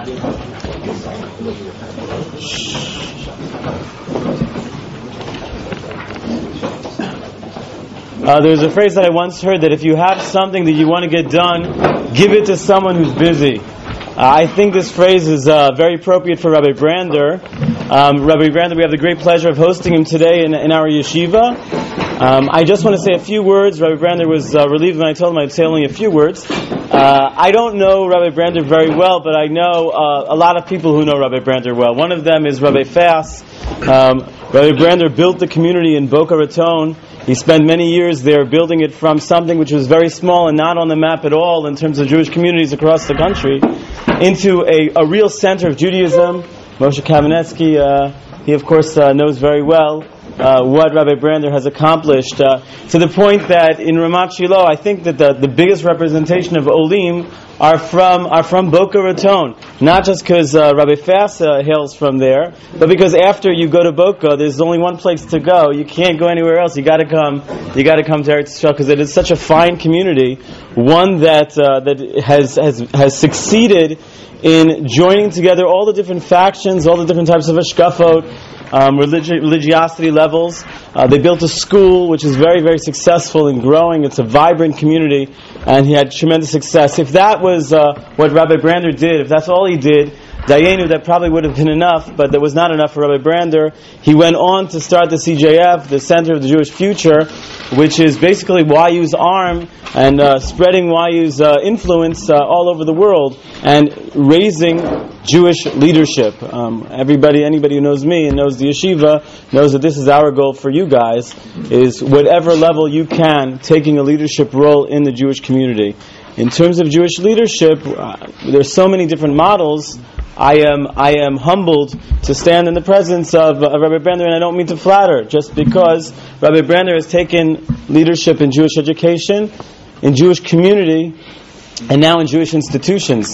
There's a phrase that I once heard that if you have something that you want to get done, give it to someone who's busy. I think this phrase is very appropriate for Rabbi Brander. Rabbi Brander, we have the great pleasure of hosting him today in our yeshiva. I just want to say a few words. Rabbi Brander was relieved when I told him I'd say only a few words. I don't know Rabbi Brander very well, but I know a lot of people who know Rabbi Brander well. One of them is Rabbi Fass. Rabbi Brander built the community in Boca Raton. He spent many years there building it from something which was very small and not on the map at all in terms of Jewish communities across the country into a real center of Judaism. Moshe Kamenetsky, he of course knows very well what Rabbi Brander has accomplished to the point that in Ramat Shiloh, I think that the biggest representation of Olim are from Boca Raton. Not just because Rabbi Fass hails from there, but because after you go to Boca, there's only one place to go. You can't go anywhere else. You got to come to Eretz Yisrael because it is such a fine community, one that has succeeded in joining together all the different factions, all the different types of hashkafot, religiosity levels. They built a school which is very, very successful and growing. It's a vibrant community, and he had tremendous success. If that was what Rabbi Brander did, if that's all he did, Dayenu, that probably would have been enough, but that was not enough for Rabbi Brander. He went on to start the CJF, the Center of the Jewish Future, which is basically YU's arm and spreading YU's influence all over the world and raising Jewish leadership. Anybody who knows me and knows the yeshiva knows that this is our goal for you guys, is whatever level you can, taking a leadership role in the Jewish community. In terms of Jewish leadership, there's so many different models. I am humbled to stand in the presence of Rabbi Brander, and I don't mean to flatter, just because Rabbi Brander has taken leadership in Jewish education, in Jewish community, and now in Jewish institutions.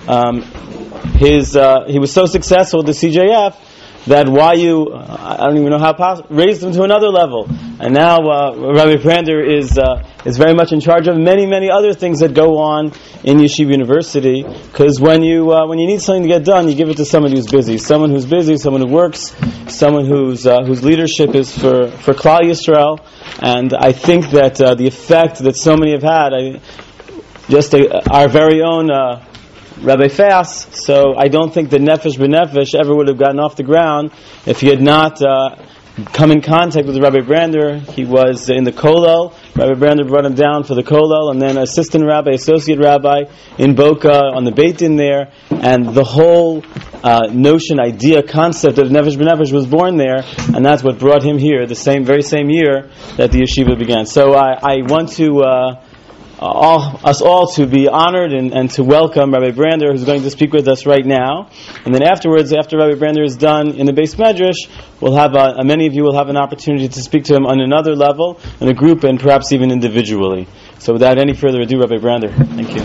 He was so successful at the CJF that YU, I don't even know how raised him to another level. And now Rabbi Brander is very much in charge of many, many other things that go on in Yeshiva University. Because when you need something to get done, you give it to somebody who's busy. Someone who's busy, someone who works, someone whose leadership is for Klal Yisrael. And I think that the effect that so many have had, our very own Rabbi Fass, so I don't think that Nefesh B'Nefesh ever would have gotten off the ground if he had not come in contact with Rabbi Brander. He was in the Kollel. Rabbi Brander brought him down for the Kollel, and then associate rabbi in Boca on the Beit Din there, and the whole concept of Nefesh B'Nefesh was born there, and that's what brought him here the very same year that the yeshiva began. So I want to us all to be honored and to welcome Rabbi Brander, who's going to speak with us right now. And then afterwards, after Rabbi Brander is done in the Beis Medrash, we'll have many of you will have an opportunity to speak to him on another level, in a group, and perhaps even individually. So without any further ado, Rabbi Brander, thank you.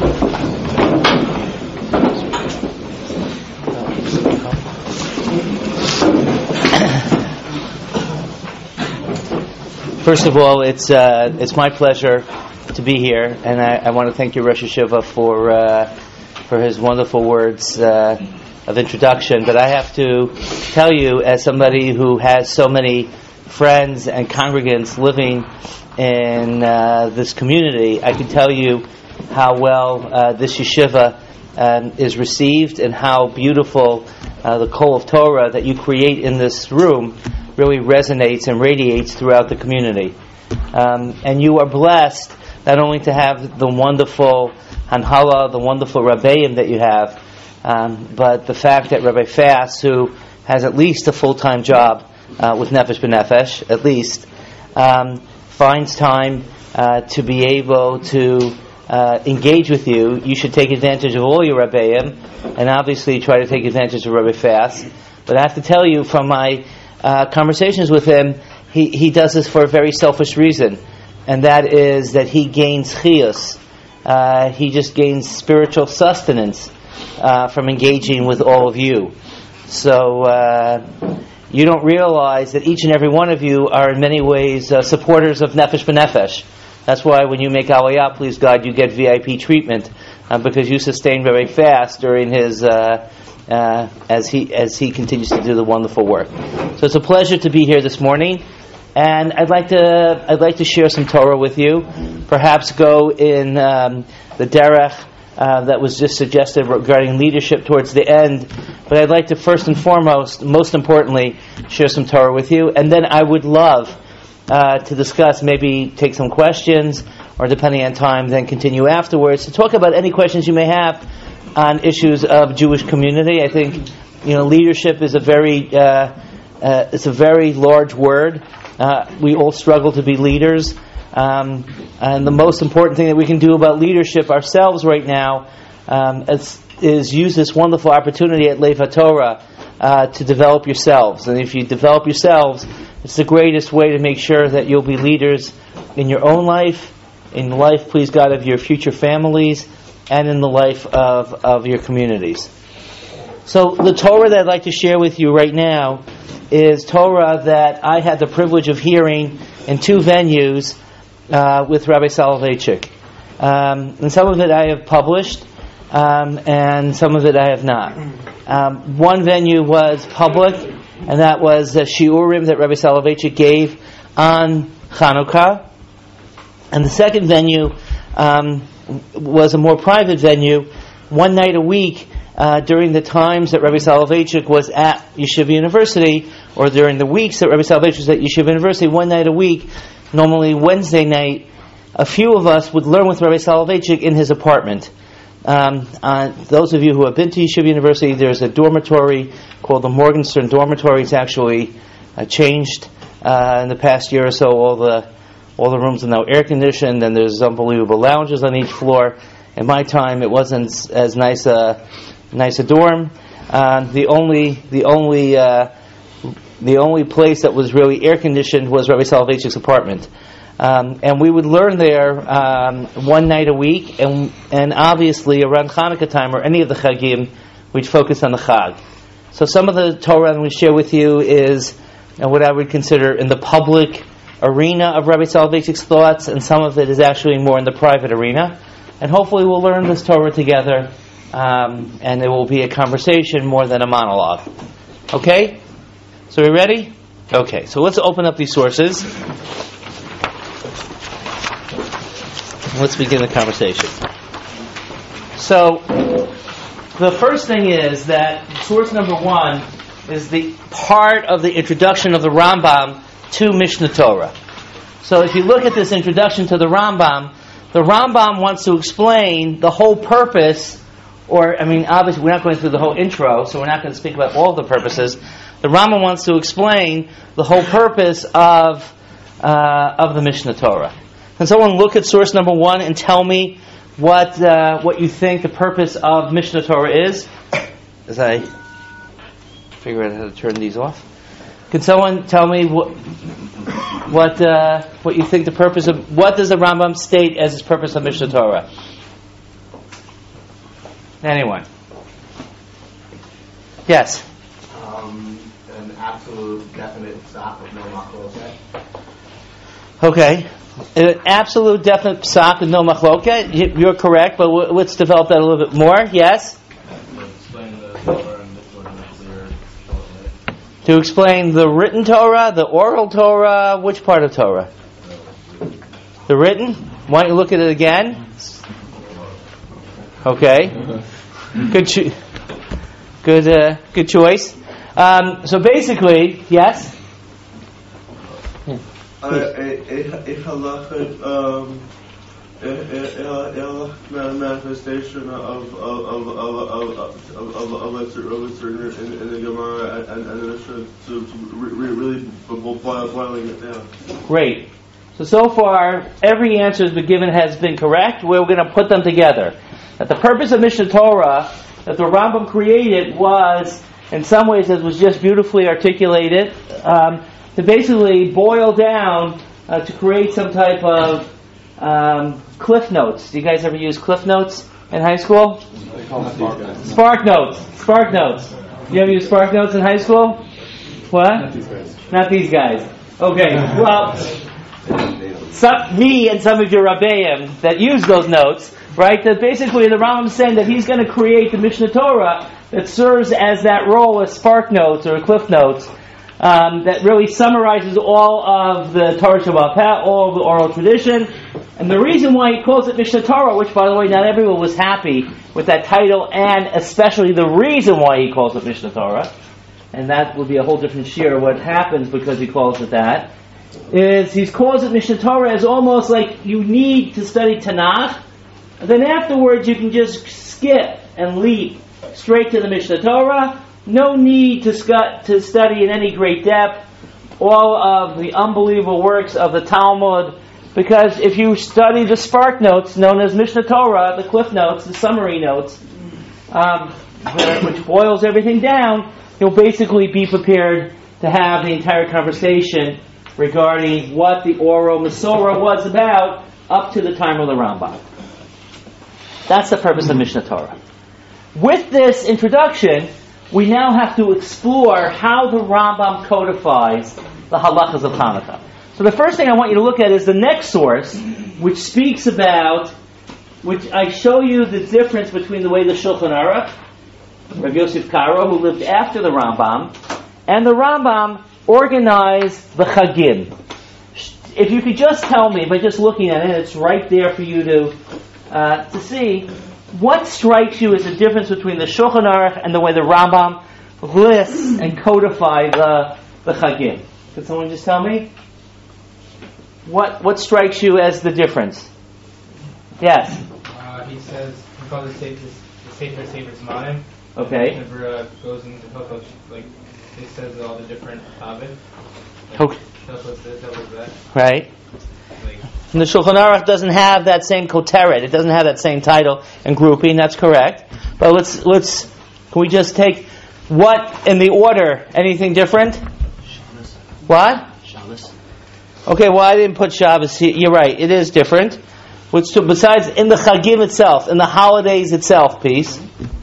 First of all, it's my pleasure to be here, and I want to thank you, Rosh Hashiva, for his wonderful words of introduction. But I have to tell you, as somebody who has so many friends and congregants living in this community, I can tell you how well this yeshiva is received, and how beautiful the Kol of Torah that you create in this room really resonates and radiates throughout the community. And you are blessed not only to have the wonderful Hanhala, the wonderful Rabbeim that you have, but the fact that Rabbi Fass, who has at least a full-time job with Nefesh B'Nefesh, at least, finds time to be able to engage with you. You should take advantage of all your Rabbeim, and obviously try to take advantage of Rabbi Fass. But I have to tell you, from my conversations with him, he does this for a very selfish reason, and that is that he gains chiyus. He just gains spiritual sustenance from engaging with all of you. So you don't realize that each and every one of you are in many ways supporters of Nefesh B'Nefesh. That's why when you make Aliyah, please God, you get VIP treatment because you sustained very fast during his as he continues to do the wonderful work. So it's a pleasure to be here this morning, and I'd like to share some Torah with you. Perhaps go in the derech that was just suggested regarding leadership towards the end. But I'd like to first and foremost, most importantly, share some Torah with you, and then I would love to discuss, maybe take some questions, or depending on time, then continue afterwards to talk about any questions you may have on issues of Jewish community. I think leadership is a very large word. We all struggle to be leaders, and the most important thing that we can do about leadership ourselves right now is use this wonderful opportunity at Lev HaTorah to develop yourselves. And if you develop yourselves, it's the greatest way to make sure that you'll be leaders in your own life, in the life, please God, of your future families, and in the life of your communities. So the Torah that I'd like to share with you right now is Torah that I had the privilege of hearing in two venues with Rabbi Soloveitchik. And some of it I have published, and some of it I have not. One venue was public, and that was the shiurim that Rabbi Soloveitchik gave on Chanukah. And the second venue was a more private venue, one night a week during the times that Rabbi Soloveitchik was at Yeshiva University, or during the weeks that Rabbi Soloveitchik was at Yeshiva University, one night a week, normally Wednesday night, a few of us would learn with Rabbi Soloveitchik in his apartment. Those of you who have been to Yeshiva University, there's a dormitory called the Morgenstern Dormitory. It's actually changed in the past year or so. All the rooms are now air conditioned, and there's unbelievable lounges on each floor. In my time, it wasn't as nice a dorm. The only place that was really air conditioned was Rabbi Soloveitchik's apartment. And we would learn there one night a week, and obviously around Hanukkah time or any of the Chagim, we'd focus on the Chag. So some of the Torah I'm going to share with you is what I would consider in the public arena of Rabbi Soloveitchik's thoughts, and some of it is actually more in the private arena. And hopefully we'll learn this Torah together, and it will be a conversation more than a monologue. Okay? So we ready? Okay, so let's open up these sources. Let's begin the conversation. So, the first thing is that source number one is the part of the introduction of the Rambam to Mishnah Torah. So if you look at this introduction to the Rambam wants to explain the whole purpose, obviously we're not going through the whole intro, so we're not going to speak about all of the purposes. The Rambam wants to explain the whole purpose of the Mishnah Torah. Can someone look at source number one and tell me what you think the purpose of Mishnah Torah is? As I figure out how to turn these off. Can someone tell me what you think the purpose of, what does the Rambam state as his purpose of Mishnah Torah? Anyone? Yes. An absolute definite psak of no machloket. Okay. An absolute definite psak of no machloket. You're correct, but let's develop that a little bit more. Yes? To explain the written Torah, the oral Torah, which part of Torah? The written? Why don't you look at it again? Okay. Good choice. So basically, yes? Manifestation of a certain in the Gemara and the Mishnah to really boiling it down. Great. So far, every answer has been correct. We're going to put them together. That the purpose of Mishnah Torah that the Rambam created was, in some ways, as was just beautifully articulated, to basically boil down to create some type of Cliff Notes. Do you guys ever use Cliff Notes in high school? Spark Notes. Spark Notes. You ever use Spark Notes in high school? What? Not these guys. Okay. Well, me and some of your Rabbeim that use those notes right? That basically the Rambam is saying that he's going to create the Mishnah Torah that serves as that role as spark notes or cliff notes that really summarizes all of the Torah Shabbat Peh, all of the oral tradition. And the reason why he calls it Mishnah Torah, which by the way not everyone was happy with that title, and especially the reason why he calls it Mishnah Torah, and that would be a whole different shir what happens because he calls it that, is he calls it Mishnah Torah as almost like you need to study Tanakh, and then afterwards you can just skip and leap straight to the Mishnah Torah. No need to study in any great depth all of the unbelievable works of the Talmud, because if you study the spark notes known as Mishnah Torah, the cliff notes, the summary notes, which boils everything down, you'll basically be prepared to have the entire conversation regarding what the oral Masorah was about up to the time of the Rambam. That's the purpose of Mishnah Torah. With this introduction, we now have to explore how the Rambam codifies the halachas of Hanukkah. So the first thing I want you to look at is the next source, which speaks about, which I show you the difference between the way the Shulchan Aruch, Rav Yosef Karo, who lived after the Rambam, and the Rambam organized the Chagim. If you could just tell me, by just looking at it, it's right there for you to see, what strikes you as the difference between the Shulchan Aruch and the way the Rambam lists and codify the Chagim? Could someone just tell me? What strikes you as the difference? Yes? He says, he calls it the Sefer Zmanim. Okay. Whenever goes into Hilchos, like, it says all the different topics. Okay. That. Right. Like, And the Shulchan Aruch doesn't have that same koteret. It doesn't have that same title and grouping. That's correct. But let's can we just take what in the order? Anything different? Shabbos. What? Shabbos. Okay. Well, I didn't put Shabbos here. You're right. It is different. Which besides in the Chagim itself, in the holidays itself, piece.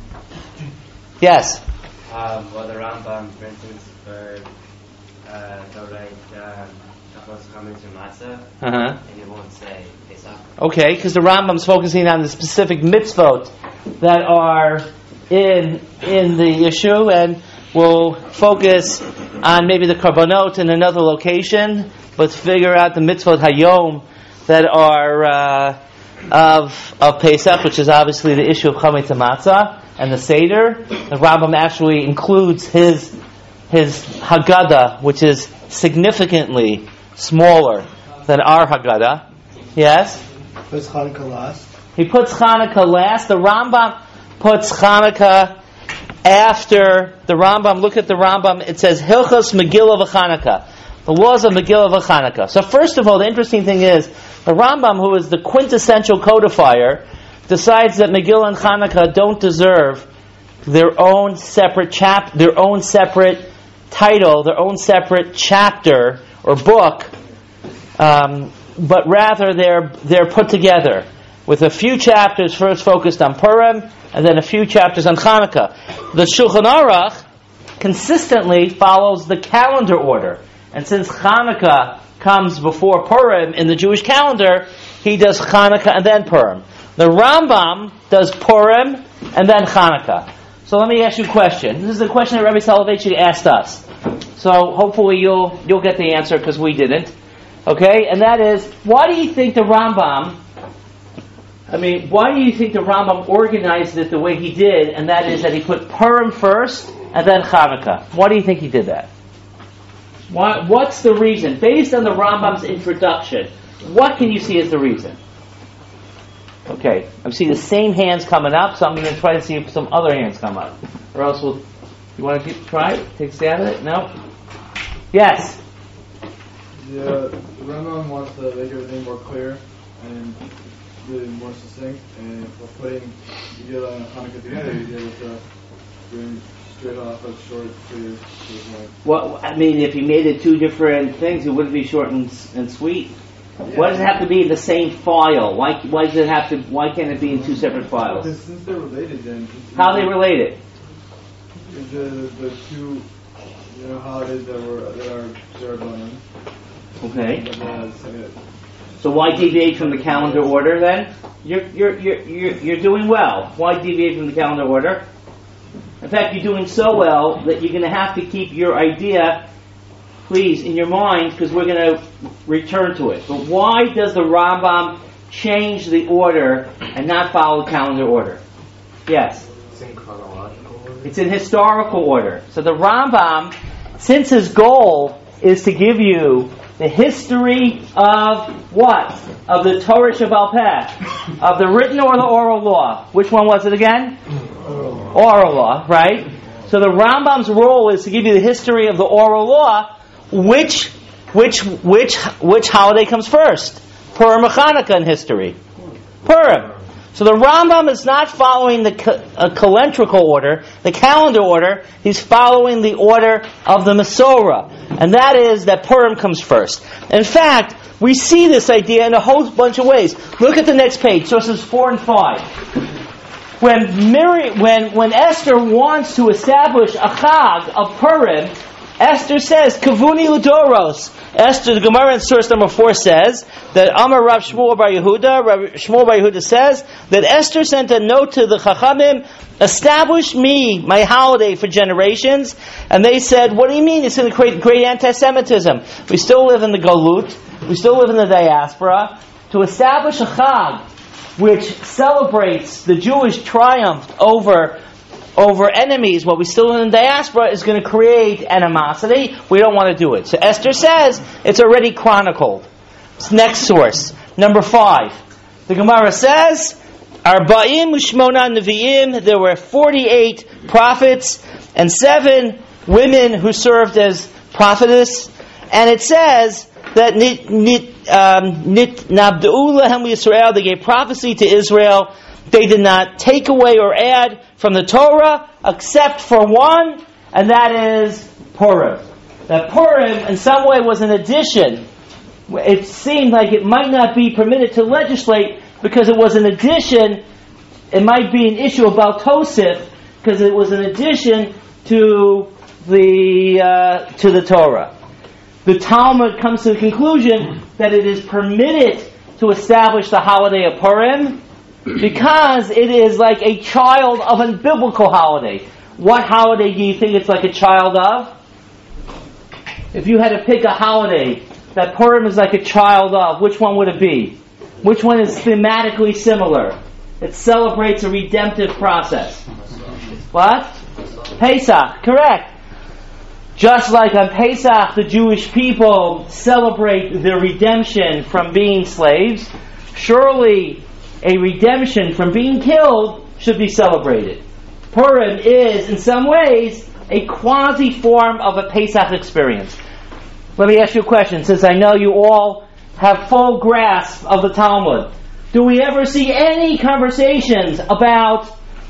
Yes. Well, the Rambam, for instance, for the right Shabbos coming to Matzah, and it won't say Pesach. Okay, because the Rambam's focusing on the specific mitzvot that are in the issue, and we'll focus on maybe the Karbanot in another location, but figure out the mitzvot Hayom that are of Pesach, which is obviously the issue of Chametz Matzah and the Seder. The Rambam actually includes his Haggadah, which is significantly smaller than our Haggadah. Yes? Puts Hanukkah last. He puts Hanukkah last. The Rambam puts Hanukkah after the Rambam. Look at the Rambam. It says Hilchos Megillah v'Chanukah. The laws of Megillah v'Chanukah. So first of all, the interesting thing is the Rambam, who is the quintessential codifier, decides that Megillah and Chanukah don't deserve their own separate their own separate title, their own separate chapter or book, but rather they're put together with a few chapters first focused on Purim and then a few chapters on Chanukah. The Shulchan Aruch consistently follows the calendar order, and since Chanukah comes before Purim in the Jewish calendar, he does Chanukah and then Purim. The Rambam does Purim and then Chanukah. So let me ask you a question. This is a question that Rabbi Soloveitchik asked us. So hopefully you'll get the answer because we didn't. Okay, and that is, why do you think the Rambam organized it the way he did, and that is that he put Purim first and then Chanukah? Why do you think he did that? What's the reason? Based on the Rambam's introduction, what can you see as the reason? Okay, I'm seeing the same hands coming up, so I'm going to try to see if some other hands come up. Or else you want to try it? Take a stab at it? No? Yes? The Rambam wants to make everything more clear and really more succinct, and for putting Megillah and Hanukkah together, he's able to bring straight off a short, clear to the point. Well, I mean, if he made it two different things, it wouldn't be short and sweet. Yeah. Why does it have to be in the same file? Why does it have to? Why can't it be in two separate files? Because since they're related, then how are they related? The two, holidays that are observed on them. Okay. So why deviate from the calendar order then? You're doing well. Why deviate from the calendar order? In fact, you're doing so well that you're going to have to keep your idea, please, in your mind, because we're going to return to it. But why does the Rambam change the order and not follow the calendar order? Yes? It's in chronological order. It's in historical order. So the Rambam, since his goal is to give you the history of what? Of the Torah Shebaal Peh. Of the written or the oral law. Which one was it again? Oral law, right? So the Rambam's role is to give you the history of the oral law. Which holiday comes first? Purim or Chanukah in history? Purim. So the Rambam is not following the calendrical order, the calendar order. He's following the order of the Masorah. And that is that Purim comes first. In fact, we see this idea in a whole bunch of ways. Look at the next page, sources 4 and 5. When Esther wants to establish a Chag of Purim, Esther says, Kavuni Ludoros. Esther, the Gemara in source number 4 says that Amar Rav Shmuel Bar Yehuda, Rav Shmuel Bar Yehuda says that Esther sent a note to the Chachamim, establish me my holiday for generations. And they said, what do you mean? It's going to create great anti-Semitism. We still live in the Galut. We still live in the diaspora. To establish a Chag which celebrates the Jewish triumph over enemies, while we still in the diaspora, is going to create animosity. We don't want to do it. So Esther says it's already chronicled. Next source, number 5. The Gemara says, Arba'im u'shmona nevi'im, there were 48 prophets and 7 women who served as prophetess. And it says that nabda'u lahem Yisrael, they gave prophecy to Israel. They did not take away or add from the Torah except for one, and that is Purim. That Purim in some way was an addition. It seemed like it might not be permitted to legislate because it was an addition. It might be an issue about Tosif because it was an addition to the Torah. The Talmud comes to the conclusion that it is permitted to establish the holiday of Purim because it is like a child of a biblical holiday. What holiday do you think it's like a child of? If you had to pick a holiday that Purim is like a child of, which one would it be? Which one is thematically similar? It celebrates a redemptive process. What? Pesach, correct. Just like on Pesach, the Jewish people celebrate their redemption from being slaves, surely a redemption from being killed should be celebrated. Purim is, in some ways, a quasi-form of a Pesach experience. Let me ask you a question, since I know you all have full grasp of the Talmud. Do we ever see any conversations about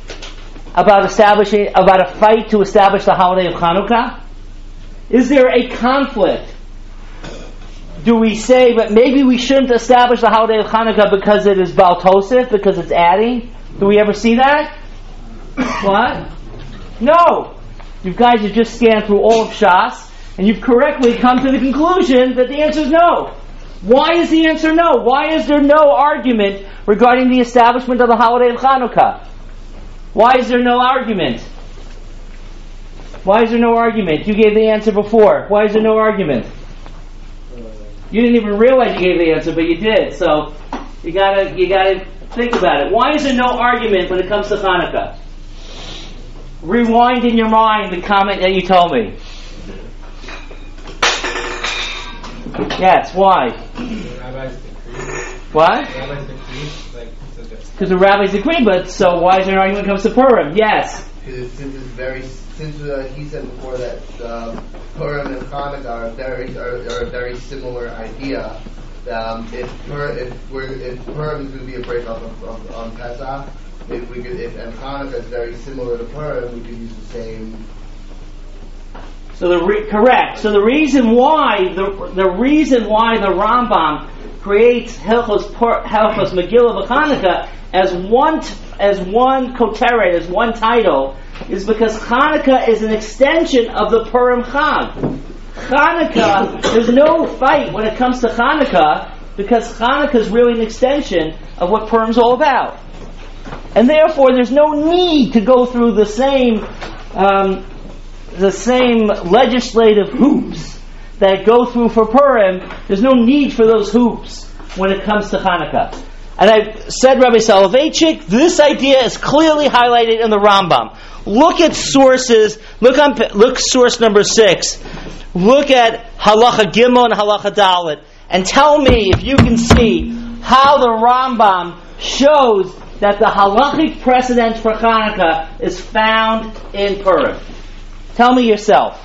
a fight to establish the holiday of Chanukah? Is there a conflict? Do we say, but maybe we shouldn't establish the holiday of Chanukah because it is Baal Tosef, because it's adding? Do we ever see that? What? No. You guys have just scanned through all of Shas, and you've correctly come to the conclusion that the answer is no. Why is the answer no? Why is there no argument regarding the establishment of the holiday of Chanukah? Why is there no argument? Why is there no argument? You gave the answer before. Why is there no argument? You didn't even realize you gave the answer, but you did. So you gotta think about it. Why is there no argument when it comes to Hanukkah? Rewind in your mind the comment that you told me. Yes, why? The rabbis decree. What? The rabbis decree, because the rabbis decree, but so why is there an argument when it comes to Purim? Yes. Since he said before that Purim and Hanukkah are a very similar idea. If Purim is going to be a break off on Pesach, and Hanukkah is very similar to Purim, we could use the same. So correct. So the reason why the Rambam creates Hilchos Megillah B'Chanukah as one koteret, as one title, is because Chanukah is an extension of the Purim Chag. Chanukah, there's no fight when it comes to Chanukah because Hanukkah is really an extension of what Purim's all about. And therefore, there's no need to go through the same legislative hoops that go through for Purim. There's no need for those hoops when it comes to Hanukkah. And I said, Rabbi Soloveitchik, this idea is clearly highlighted in the Rambam. Look at sources. Look source number 6. Look at Halacha Gimel and Halacha Dalet, and tell me if you can see how the Rambam shows that the halachic precedent for Hanukkah is found in Purim. Tell me yourself.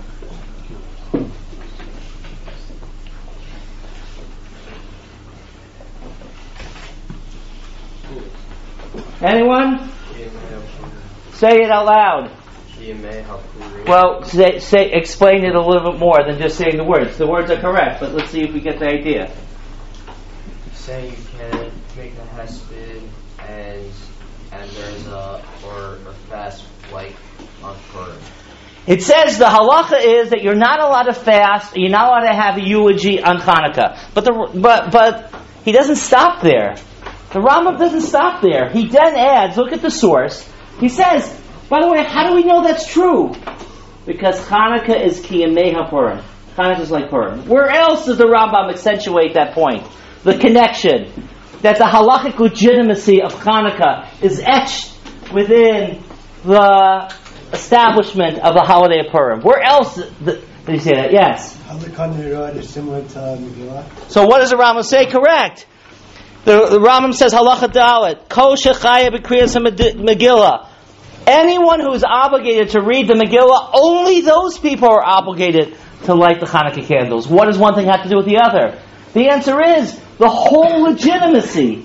Anyone? Say it out loud. Well, explain it a little bit more than just saying the words. The words are correct, but let's see if we get the idea. Saying you can make a hesped and there's a or fast like on Purim. It says the halacha is that you're not allowed to fast, you're not allowed to have a eulogy on Hanukkah. But he doesn't stop there. The Rambam doesn't stop there. He then adds, look at the source. He says, by the way, how do we know that's true? Because Hanukkah is Kiyamei HaPurim. Hanukkah is like Purim. Where else does the Rambam accentuate that point? The connection. That the halachic legitimacy of Hanukkah is etched within the establishment of the holiday of Purim. Where else did he say that? Yes? Hanukkah is similar to Megillah. So what does the Rambam say? Correct. The Rambam says, Halacha Dalet, Kol Shechaya B'Kriyas Megillah. Anyone who is obligated to read the Megillah, only those people are obligated to light the Hanukkah candles. What does one thing have to do with the other? The answer is, the whole legitimacy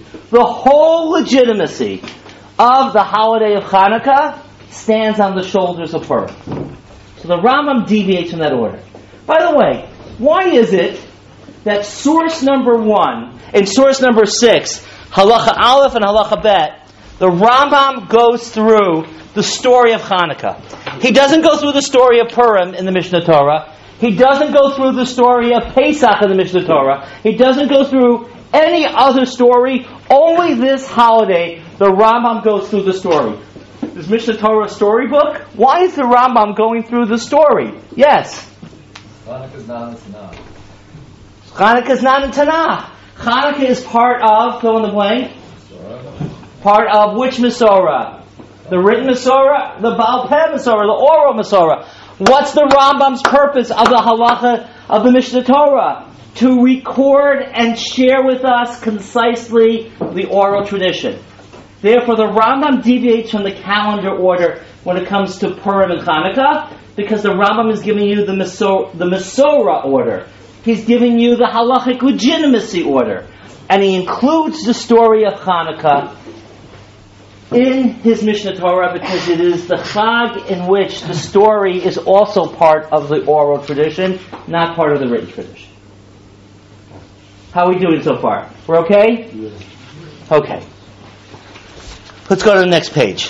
of the holiday of Hanukkah stands on the shoulders of Purim. So the Rambam deviates from that order. By the way, why is it that source number 1 and source number 6, Halacha Aleph and Halacha Bet, the Rambam goes through the story of Hanukkah? He doesn't go through the story of Purim in the Mishnah Torah. He doesn't go through the story of Pesach in the Mishnah Torah. He doesn't go through any other story. Only this holiday, the Rambam goes through the story. Is Mishnah Torah a storybook? Why is the Rambam going through the story? Yes? Hanukkah's not in Tanakh. Hanukkah's not in Tanakh. Hanukkah is part of, fill in the blank, part of which Masorah? The written Masorah, the Baal Peh Masorah, the oral Masorah. What's the Rambam's purpose of the halacha of the Mishnah Torah? To record and share with us concisely the oral tradition. Therefore, the Rambam deviates from the calendar order when it comes to Purim and Hanukkah, because the Rambam is giving you the Masorah order. He's giving you the halachic legitimacy order. And he includes the story of Hanukkah in his Mishnah Torah because it is the Chag in which the story is also part of the oral tradition, not part of the written tradition. How are we doing so far? We're okay? Yes. Okay. Let's go to the next page.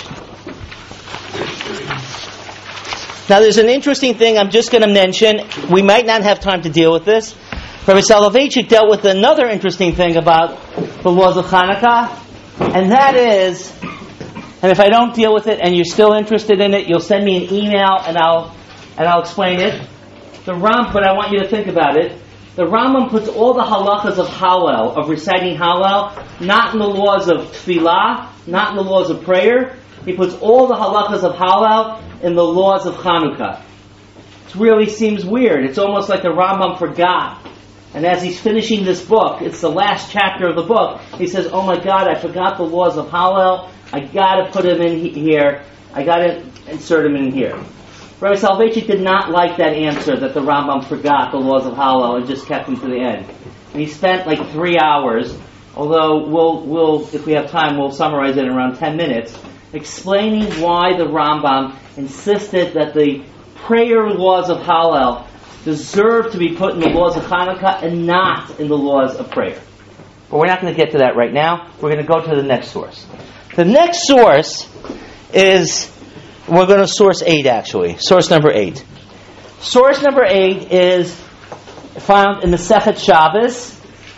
Now there's an interesting thing I'm just going to mention. We might not have time to deal with this. Rabbi Soloveitchik dealt with another interesting thing about the laws of Hanukkah, and that is, and if I don't deal with it and you're still interested in it, you'll send me an email and I'll explain it. But I want you to think about it. The Rambam puts all the halachas of Hallel, of reciting Hallel, not in the laws of Tefillah, not in the laws of prayer. He puts all the halachas of Hallel in the laws of Hanukkah. It really seems weird. It's almost like the Rambam forgot. And as he's finishing this book, it's the last chapter of the book, he says, oh my God, I forgot the laws of Hallel. I got to put him in here. I got to insert him in here. Rabbi Soloveitchik did not like that answer that the Rambam forgot the laws of Hallel and just kept them to the end. And he spent like 3 hours, although we'll if we have time, we'll summarize it in around 10 minutes, explaining why the Rambam insisted that the prayer laws of Hallel deserve to be put in the laws of Hanukkah and not in the laws of prayer. But we're not going to get to that right now. We're going to go to the next source. The next source is, we're going to source 8 actually. Source number 8. Source number 8 is found in the Sechet Shabbos,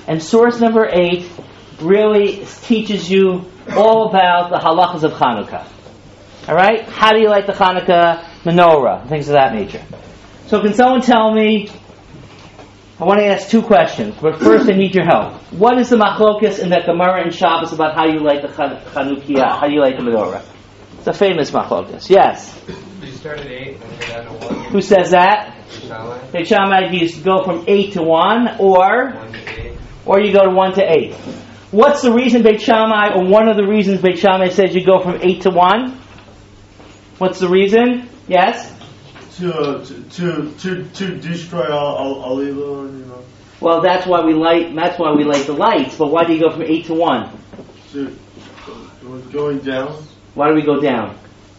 And source number 8 really teaches you all about the halachas of Chanukah. All right? How do you light the Chanukah menorah? Things of that nature. So can someone tell me, I want to ask 2 questions, but first I need your help. What is the machlokas in the Gemara and Shabbos about how you light the Chanukiah, how you light the menorah? It's a famous machlokas. Yes? You start at 8 and then go down to 1. Who says that? Shammai. Beit Shammai, you go from 8 to 1, or 1 to 8. or you go to 1 to 8. What's the reason Beit Shammai, or one of the reasons Beit Shammai says you go from 8 to 1? What's the reason? Yes? To destroy all evil, you know. Well, that's why we light the lights, but why do you go from 8 to 1? Going down. Why do we go down?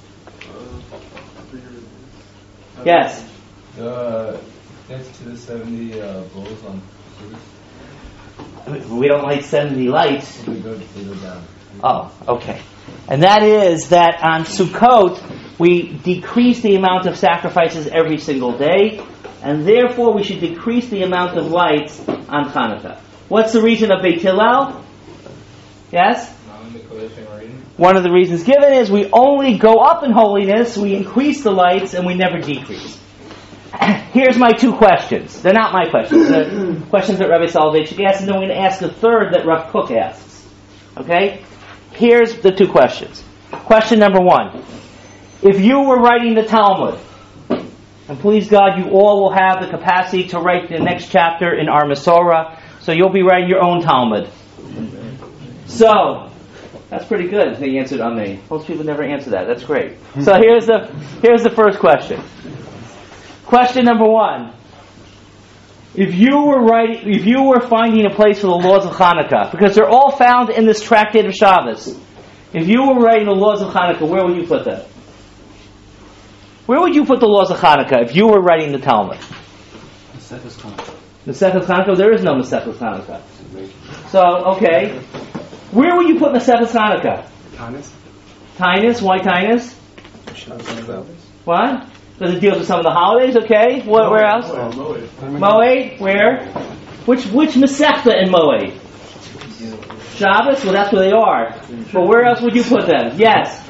Yes? Next to the 70 bulls on Sukkot. We don't light 70 lights. We go down. Oh, okay. And that is that on Sukkot, we decrease the amount of sacrifices every single day, and therefore we should decrease the amount of lights on Hanukkah. What's the reason of Beit Hillel? Yes? One of the reasons given is we only go up in holiness, we increase the lights, and we never decrease. Here's my 2 questions. They're not my questions. They're questions that Rabbi Soloveitchik asked, and then we're going to ask a third that Rav Kook asks. Okay? Here's the 2 questions. Question number 1. If you were writing the Talmud, and please God, you all will have the capacity to write the next chapter in our Masorah, so you'll be writing your own Talmud. So, that's pretty good. They answered Amen. Most people never answer that. That's great. So here's the first question. Question number 1. If you were finding a place for the laws of Hanukkah, because they're all found in this tractate of Shabbos, if you were writing the laws of Hanukkah, where would you put them? Where would you put the laws of Hanukkah if you were writing the Talmud? Masechus Hanukkah. Masechus Hanukkah? There is no Masechus Hanukkah. So, okay. Where would you put Masechus Hanukkah? Tainus. Tainus? Why Tainus? What? Does it deal with some of the holidays? Okay. Where else? Moed. Where? Which Masechta in Moed? Shabbos? Well, that's where they are. But where else would you put them? Yes?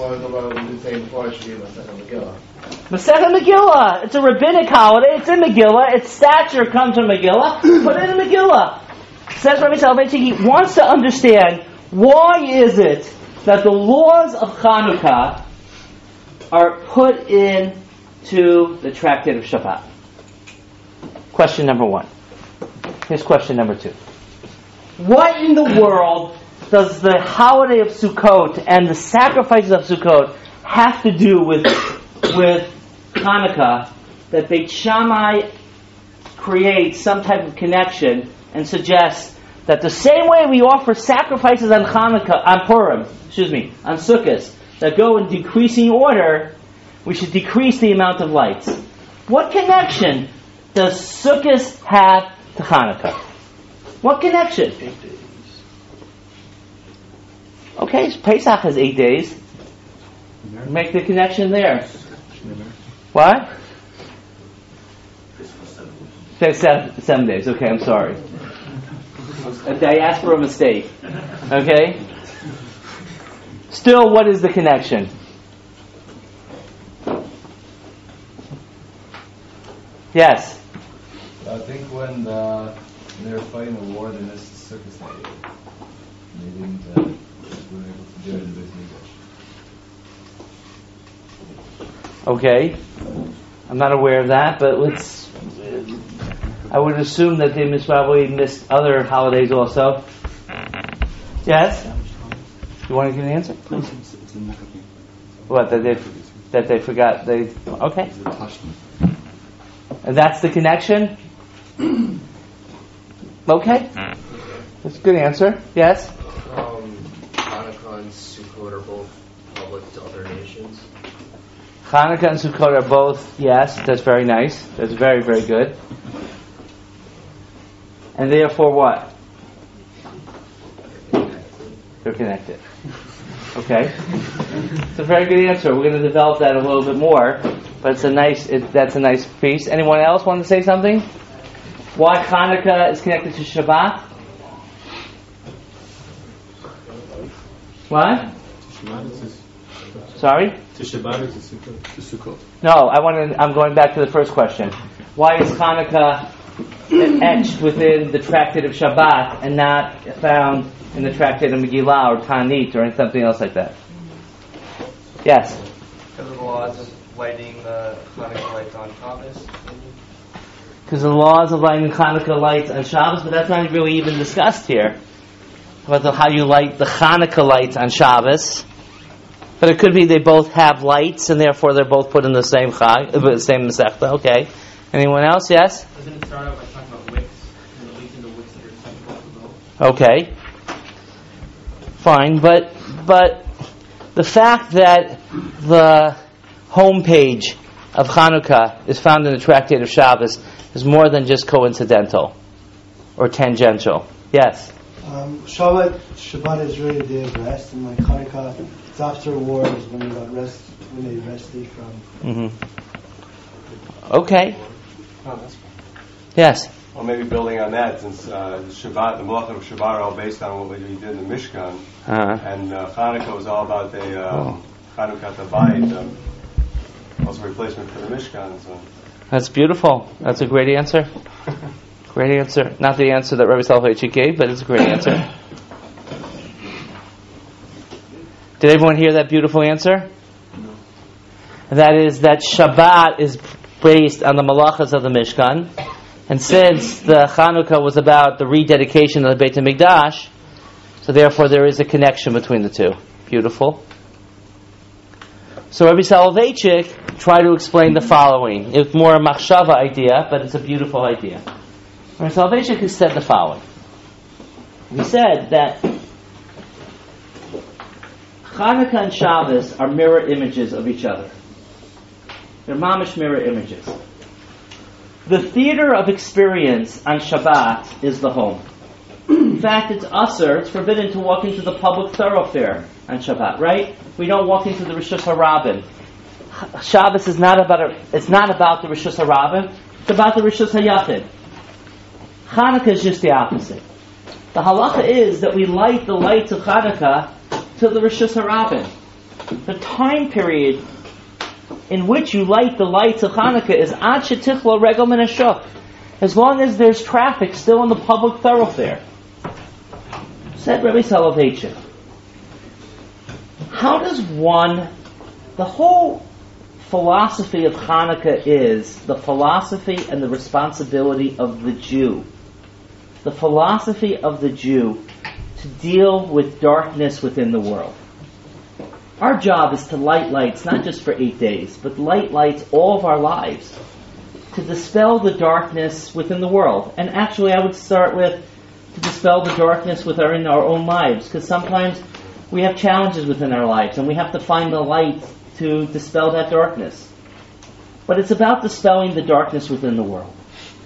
Masechta Megillah. It's a rabbinic holiday. It's in Megillah. Its stature comes from Megillah. Put it in Megillah. Says Rabbi Soloveitchik, he wants to understand why is it that the laws of Chanukah are put into the tractate of Shabbat. Question number 1. Here's question number 2. What in the world does the holiday of Sukkot and the sacrifices of Sukkot have to do with Hanukkah that Beit Shammai creates some type of connection and suggests that the same way we offer sacrifices on Hanukkah, on Purim, on Sukkot, that go in decreasing order, we should decrease the amount of lights. What connection does Sukkot have to Hanukkah? What connection? 8 days. Okay, Pesach has 8 days. Make the connection there. What? Say 7 days. Okay, I'm sorry. I asked for a mistake. Okay? Still, what is the connection? Yes? I think when they were fighting the war, they missed the circus day. They didn't were able to do it in Beit Mikdash. Okay. I'm not aware of that, but I would assume that they probably missed other holidays also. Yes? You want to give an answer? Please. What, that they forgot? Okay. And that's the connection? Okay. That's a good answer. Yes? Hanukkah and Sukkot are both public to other nations. Hanukkah and Sukkot are both, yes, that's very nice. That's very, very good. And therefore what? They're connected. Okay. It's a very good answer. We're going to develop that a little bit more. But that's a nice piece. Anyone else want to say something? Why Hanukkah is connected to Shabbat? What? Sorry? To Shabbat or to Sukkot? To Sukkot. No, I'm going back to the first question. Why is Hanukkah etched within the tractate of Shabbat and not found in the tractate of Megillah or Ta'anit or in something else like that? Yes? Because of the laws of lighting the Hanukkah lights on Shabbos. Because of the laws of lighting Hanukkah lights on Shabbos, but that's not really even discussed here. About how you light the Hanukkah lights on Shabbos. But it could be they both have lights, and therefore they're both put in the same chag, the same Masechta. Okay. Anyone else? Yes? Doesn't it start out by talking about wicks, and the leads into wicks that are central to both? Okay. Fine, but the fact that the homepage of Hanukkah is found in the tractate of Shabbos is more than just coincidental or tangential. Yes? Shabbat is really a day of rest, and like Hanukkah, it's after war is when they rested from. Mm-hmm. Okay. Oh, that's Yes. Well, maybe building on that, since Shabbat, the Malachim of Shabbat are all based on what we did in the Mishkan, and Hanukkah was all about the Hanukkah Tabayit, also replacement for the Mishkan. So. That's beautiful. That's a great answer. Great answer. Not the answer that Rabbi Soloveitchik gave, but it's a great answer. Did everyone hear that beautiful answer? No. That is that Shabbat is based on the malachas of the Mishkan, and since the Chanukah was about the rededication of the Beit HaMikdash, so therefore there is a connection between the two. Beautiful. So Rabbi Soloveitchik tried to explain the following. It's more a machshava idea, but it's a beautiful idea. Rabbi Soloveitchik has said the following. He said that Chanukah and Shabbos are mirror images of each other. They're mamish mirror images. The theater of experience on Shabbat is the home. In fact, it's usher, it's forbidden to walk into the public thoroughfare on Shabbat, right? We don't walk into the Rishus HaRabim. Shabbos is not about it's not about the Rishus HaRabim, it's about the Rishus HaYachid. Hanukkah is just the opposite. The halacha is that we light the lights of Hanukkah to the Rishus HaRabim. The time period in which you light the lights of Hanukkah is Ad Shetichlo Regel Min HaShuk, as long as there's traffic still in the public thoroughfare. Said Rabbi Soloveitchik, how does the whole philosophy of Hanukkah is the philosophy and the responsibility of the Jew. The philosophy of the Jew to deal with darkness within the world. Our job is to light lights, not just for 8 days, but light lights all of our lives, to dispel the darkness within the world. And actually I would start with to dispel the darkness in our own lives, because sometimes we have challenges within our lives and we have to find the light to dispel that darkness. But it's about dispelling the darkness within the world.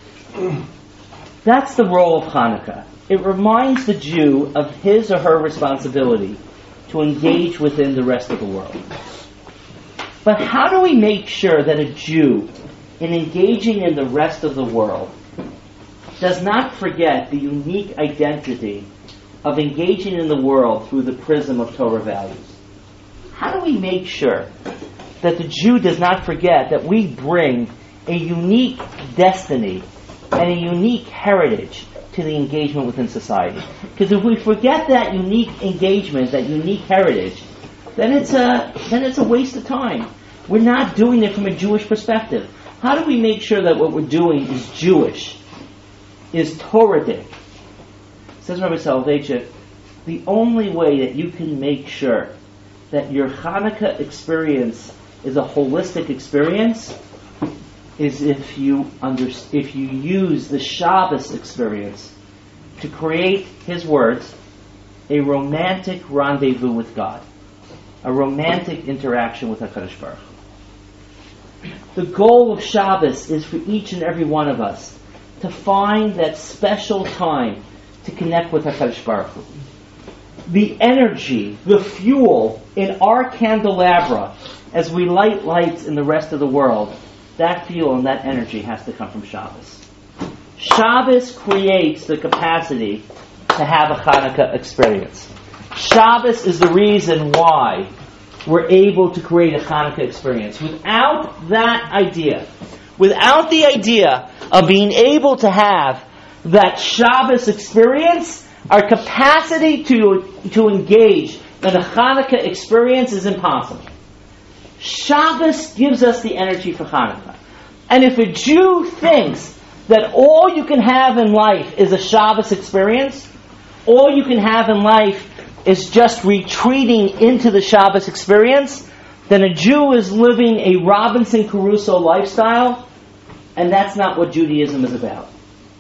That's the role of Hanukkah. It reminds the Jew of his or her responsibility to engage within the rest of the world. But how do we make sure that a Jew, in engaging in the rest of the world, does not forget the unique identity of engaging in the world through the prism of Torah values? How do we make sure that the Jew does not forget that we bring a unique destiny and a unique heritage to the engagement within society? Because if we forget that unique engagement, that unique heritage, then it's a waste of time. We're not doing it from a Jewish perspective. How do we make sure that what we're doing is Jewish, is Torahic? Says Rabbi Soloveitchik, the only way that you can make sure that your Hanukkah experience is a holistic experience is if you use the Shabbos experience to create, his words, a romantic rendezvous with God, a romantic interaction with HaKadosh Baruch Hu. The goal of Shabbos is for each and every one of us to find that special time to connect with HaKadosh Baruch Hu. The energy, the fuel in our candelabra as we light lights in the rest of the world, that fuel and that energy has to come from Shabbos. Shabbos creates the capacity to have a Hanukkah experience. Shabbos is the reason why we're able to create a Hanukkah experience. Without that idea, without the idea of being able to have that Shabbos experience, our capacity to engage in the Hanukkah experience is impossible. Shabbos gives us the energy for Hanukkah. And if a Jew thinks that all you can have in life is a Shabbos experience, all you can have in life is just retreating into the Shabbos experience, then a Jew is living a Robinson Crusoe lifestyle, and that's not what Judaism is about.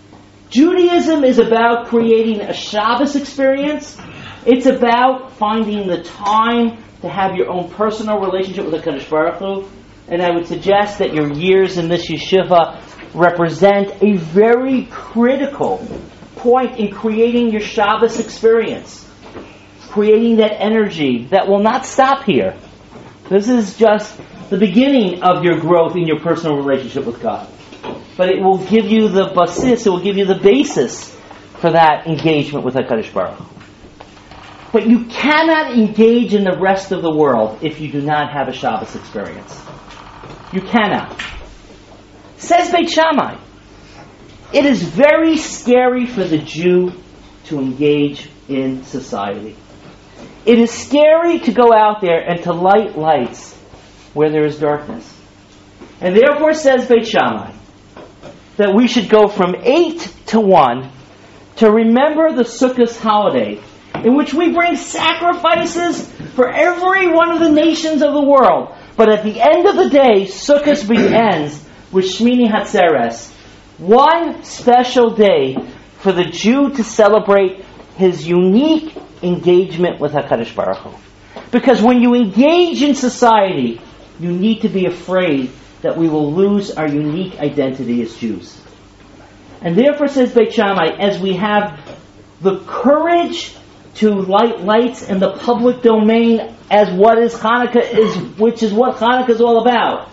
Judaism is about creating a Shabbos experience. It's about finding the time to have your own personal relationship with the HaKadosh Baruch Hu. And I would suggest that your years in this yeshiva represent a very critical point in creating your Shabbos experience. Creating that energy that will not stop here. This is just the beginning of your growth in your personal relationship with God. But it will give you the basis, it will give you the basis for that engagement with HaKadosh Baruch Hu. But you cannot engage in the rest of the world if you do not have a Shabbos experience. You cannot. Says Beit Shammai, it is very scary for the Jew to engage in society. It is scary to go out there and to light lights where there is darkness. And therefore, says Beit Shammai, that we should go from 8 to 1 to remember the Sukkot holiday, in which we bring sacrifices for every one of the nations of the world. But at the end of the day, Sukkot ends with Shmini Hatzeres, one special day for the Jew to celebrate his unique engagement with HaKadosh Baruch Hu. Because when you engage in society, you need to be afraid that we will lose our unique identity as Jews. And therefore, says Beit Shammai, as we have the courage to light lights in the public domain as what is Hanukkah which is what Hanukkah is all about.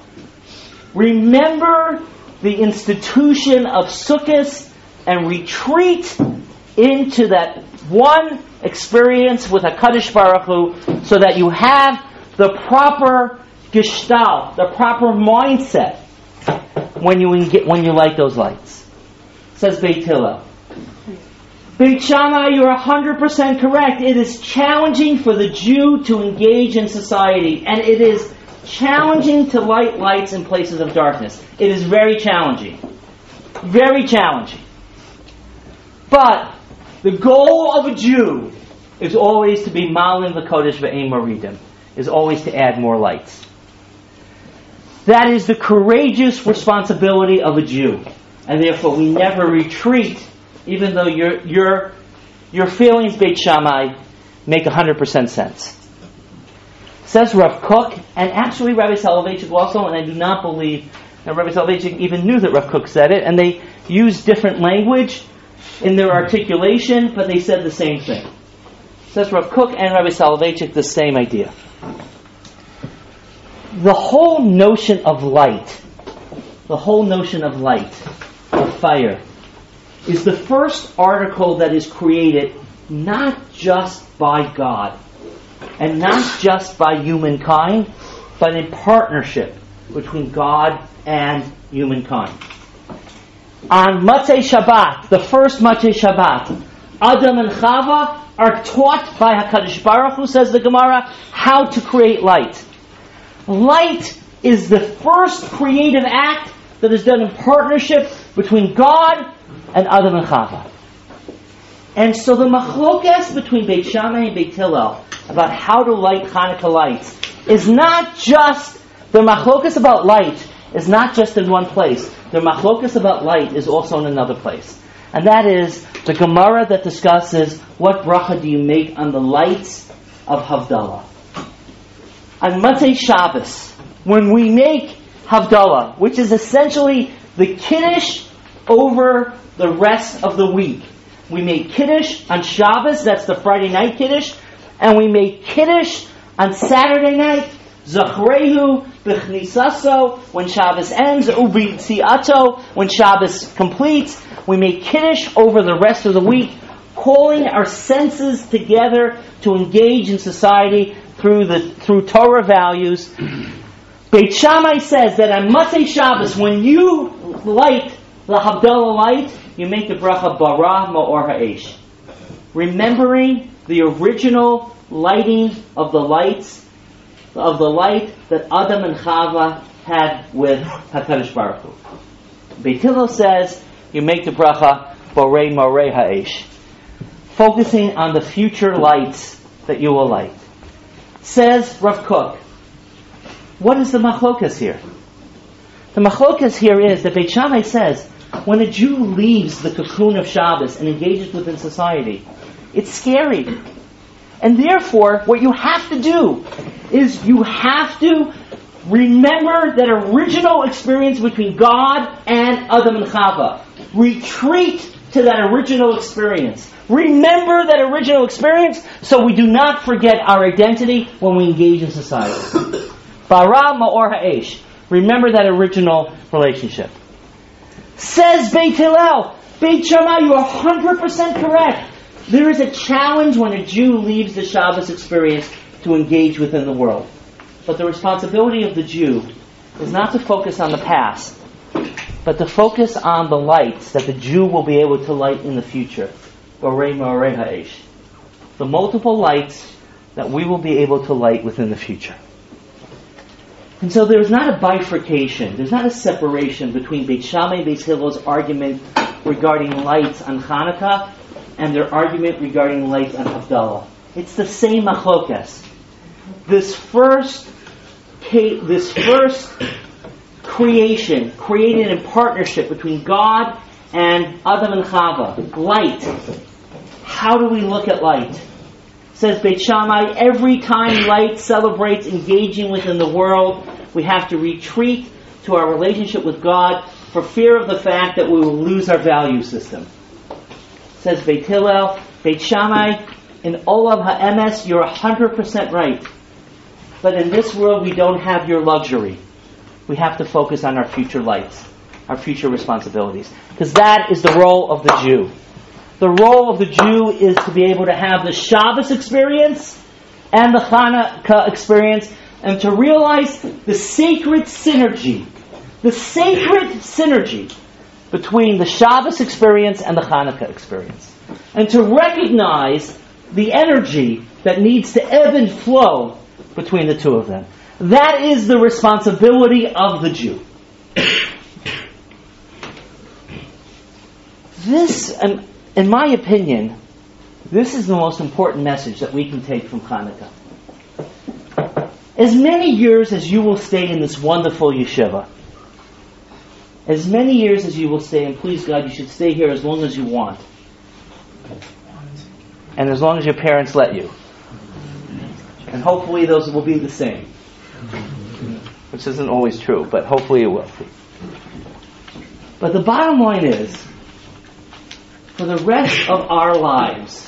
Remember the institution of Sukkot and retreat into that one experience with HaKadosh Baruch Hu, so that you have the proper gestalt, the proper mindset when you light those lights. Says Beit Hillel. Beit Shammai, you're 100% correct. It is challenging for the Jew to engage in society, and it is challenging to light lights in places of darkness. It is very challenging. Very challenging. But the goal of a Jew is always to be Malin L'Kodesh Ve'ein Moridim, is always to add more lights. That is the courageous responsibility of a Jew. And therefore we never retreat, even though your feelings, Beit Shammai, make 100% sense. Says Rav Kook, and actually Rabbi Soloveitchik also, and I do not believe that Rabbi Soloveitchik even knew that Rav Kook said it, and they used different language in their articulation, but they said the same thing. Says Rav Kook and Rabbi Soloveitchik the same idea. The whole notion of light, of fire, is the first article that is created not just by God and not just by humankind, but in partnership between God and humankind. On Motzei Shabbat, the first Motzei Shabbat, Adam and Chava are taught by HaKadosh Baruch Hu, says the Gemara, how to create light. Light is the first creative act that is done in partnership between God and Adam and Chava. And so the machlokas between Beit Shammai and Beit Hillel about how to light Hanukkah lights is not just, the machlokas about light is not just in one place. The machlokas about light is also in another place. And that is the Gemara that discusses what bracha do you make on the lights of Havdalah. On Motzei Shabbos, when we make Havdalah, which is essentially the Kiddush over the rest of the week. We make Kiddush on Shabbos, that's the Friday night Kiddush, and we make Kiddush on Saturday night, Zachrehu b'chnisaso, when Shabbos ends, Ubi Tziato, when Shabbos completes. We make Kiddush over the rest of the week. calling our senses together to engage in society through Torah values. Beit Shammai says that on Motzei Shabbos, when you light the Havdalah light, you make the bracha Bara Ma'or Ha'esh, remembering the original lighting of the light that Adam and Chava had with HaKadosh Baruch Hu. Beit Hillel says you make the bracha Borei Ma'orei Ha'esh, focusing on the future lights that you will light. Says Rav Kook, what is the machlokas here? The machlokas here is that Beit Shammai says when a Jew leaves the cocoon of Shabbos and engages within society, it's scary. And therefore, what you have to do is you have to remember that original experience between God and Adam and Chava. Retreat to that original experience. Remember that original experience so we do not forget our identity when we engage in society. Bara Ma'or Ha'esh. Remember that original relationship. Says Beit Hillel, Beit Shammai, you are 100% correct. There is a challenge when a Jew leaves the Shabbos experience to engage within the world. But the responsibility of the Jew is not to focus on the past, but to focus on the lights that the Jew will be able to light in the future. Borei Ma'orei Ha'esh. The multiple lights that we will be able to light within the future. And so there's not a bifurcation, there's not a separation between Beit Shammai and Beit Hillel's argument regarding lights on Hanukkah and their argument regarding lights on Havdalah. It's the same machlokas. This first creation, created in partnership between God and Adam and Chava, light. How do we look at light? Says Beit Shammai, every time light celebrates engaging within the world, we have to retreat to our relationship with God for fear of the fact that we will lose our value system. Says Beit Hillel, Beit Shammai, in Olav HaEmes, you're 100% right. But in this world, we don't have your luxury. We have to focus on our future lights, our future responsibilities. Because that is the role of the Jew. The role of the Jew is to be able to have the Shabbos experience and the Hanukkah experience and to realize the sacred synergy between the Shabbos experience and the Hanukkah experience. And to recognize the energy that needs to ebb and flow between the two of them. That is the responsibility of the Jew. This, in my opinion, this is the most important message that we can take from Hanukkah. As many years as you will stay in this wonderful yeshiva, as many years as you will stay, and please God, you should stay here as long as you want. And as long as your parents let you. And hopefully those will be the same. Which isn't always true, but hopefully it will be. But the bottom line is, for the rest of our lives,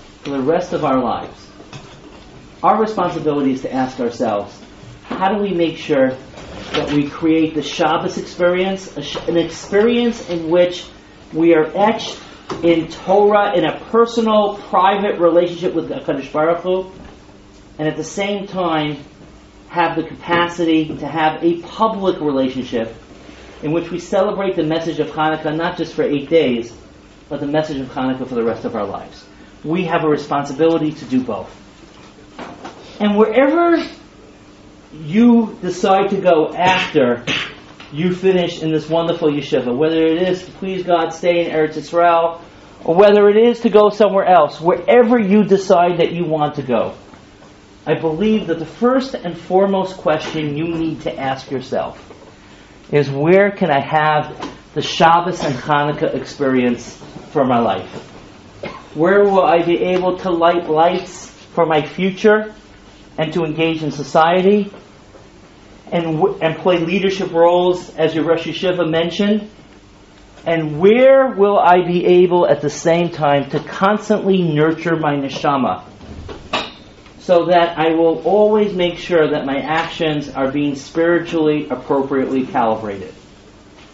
our responsibility is to ask ourselves, how do we make sure that we create the Shabbos experience, an experience in which we are etched in Torah in a personal, private relationship with HaKadosh Baruch Hu, and at the same time have the capacity to have a public relationship in which we celebrate the message of Hanukkah not just for 8 days, but the message of Hanukkah for the rest of our lives. We have a responsibility to do both. And wherever you decide to go after you finish in this wonderful yeshiva, whether it is to please God, stay in Eretz Yisrael, or whether it is to go somewhere else, wherever you decide that you want to go, I believe that the first and foremost question you need to ask yourself is, where can I have the Shabbos and Hanukkah experience for my life? Where will I be able to light lights for my future and to engage in society and play leadership roles, as your Rosh Yeshiva mentioned? And where will I be able at the same time to constantly nurture my neshama so that I will always make sure that my actions are being spiritually appropriately calibrated?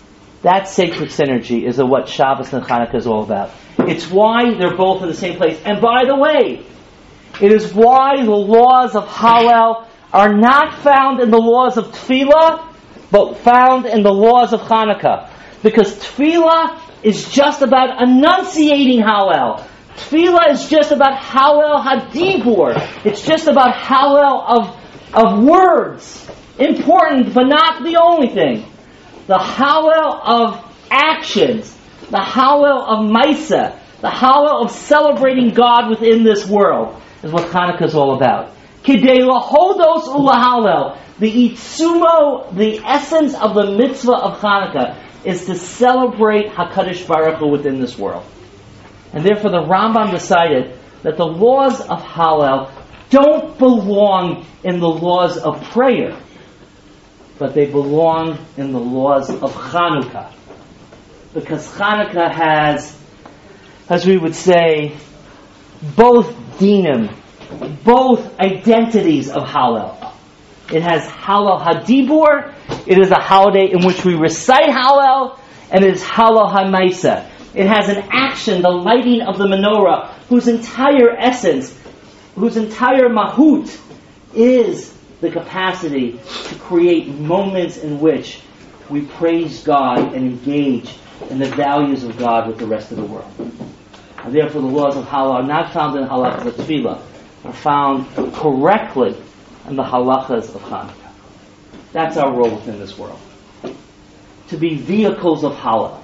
That sacred synergy is what Shabbos and Chanukah is all about. It's why they're both in the same place. And by the way, it is why the laws of Hallel are not found in the laws of Tefillah, but found in the laws of Chanukah. Because Tefillah is just about enunciating Hallel. Tefillah is just about Hallel Hadibur. It's just about Hallel of words. Important, but not the only thing. The Hallel of actions. The Hallel of Maisa. The Hallel of celebrating God within this world is what Chanukah is all about. Kidei lahodos ulahallel. The itzumo, the essence of the mitzvah of Chanukah is to celebrate HaKadosh Baruch Hu within this world. And therefore the Rambam decided that the laws of Hallel don't belong in the laws of prayer, but they belong in the laws of Chanukah. Because Chanukah has, as we would say, both dinim, both identities of Hallel. It has Hallel Hadibur, it is a holiday in which we recite Hallel, and it is Hallel HaMaisa. It has an action, the lighting of the menorah, whose entire essence, whose entire mahut is the capacity to create moments in which we praise God and engage in the values of God with the rest of the world. And therefore the laws of Hallel are not found in halachas of Tefillah, are found correctly in the halachas of Chanukah. That's our role within this world. To be vehicles of Hallel.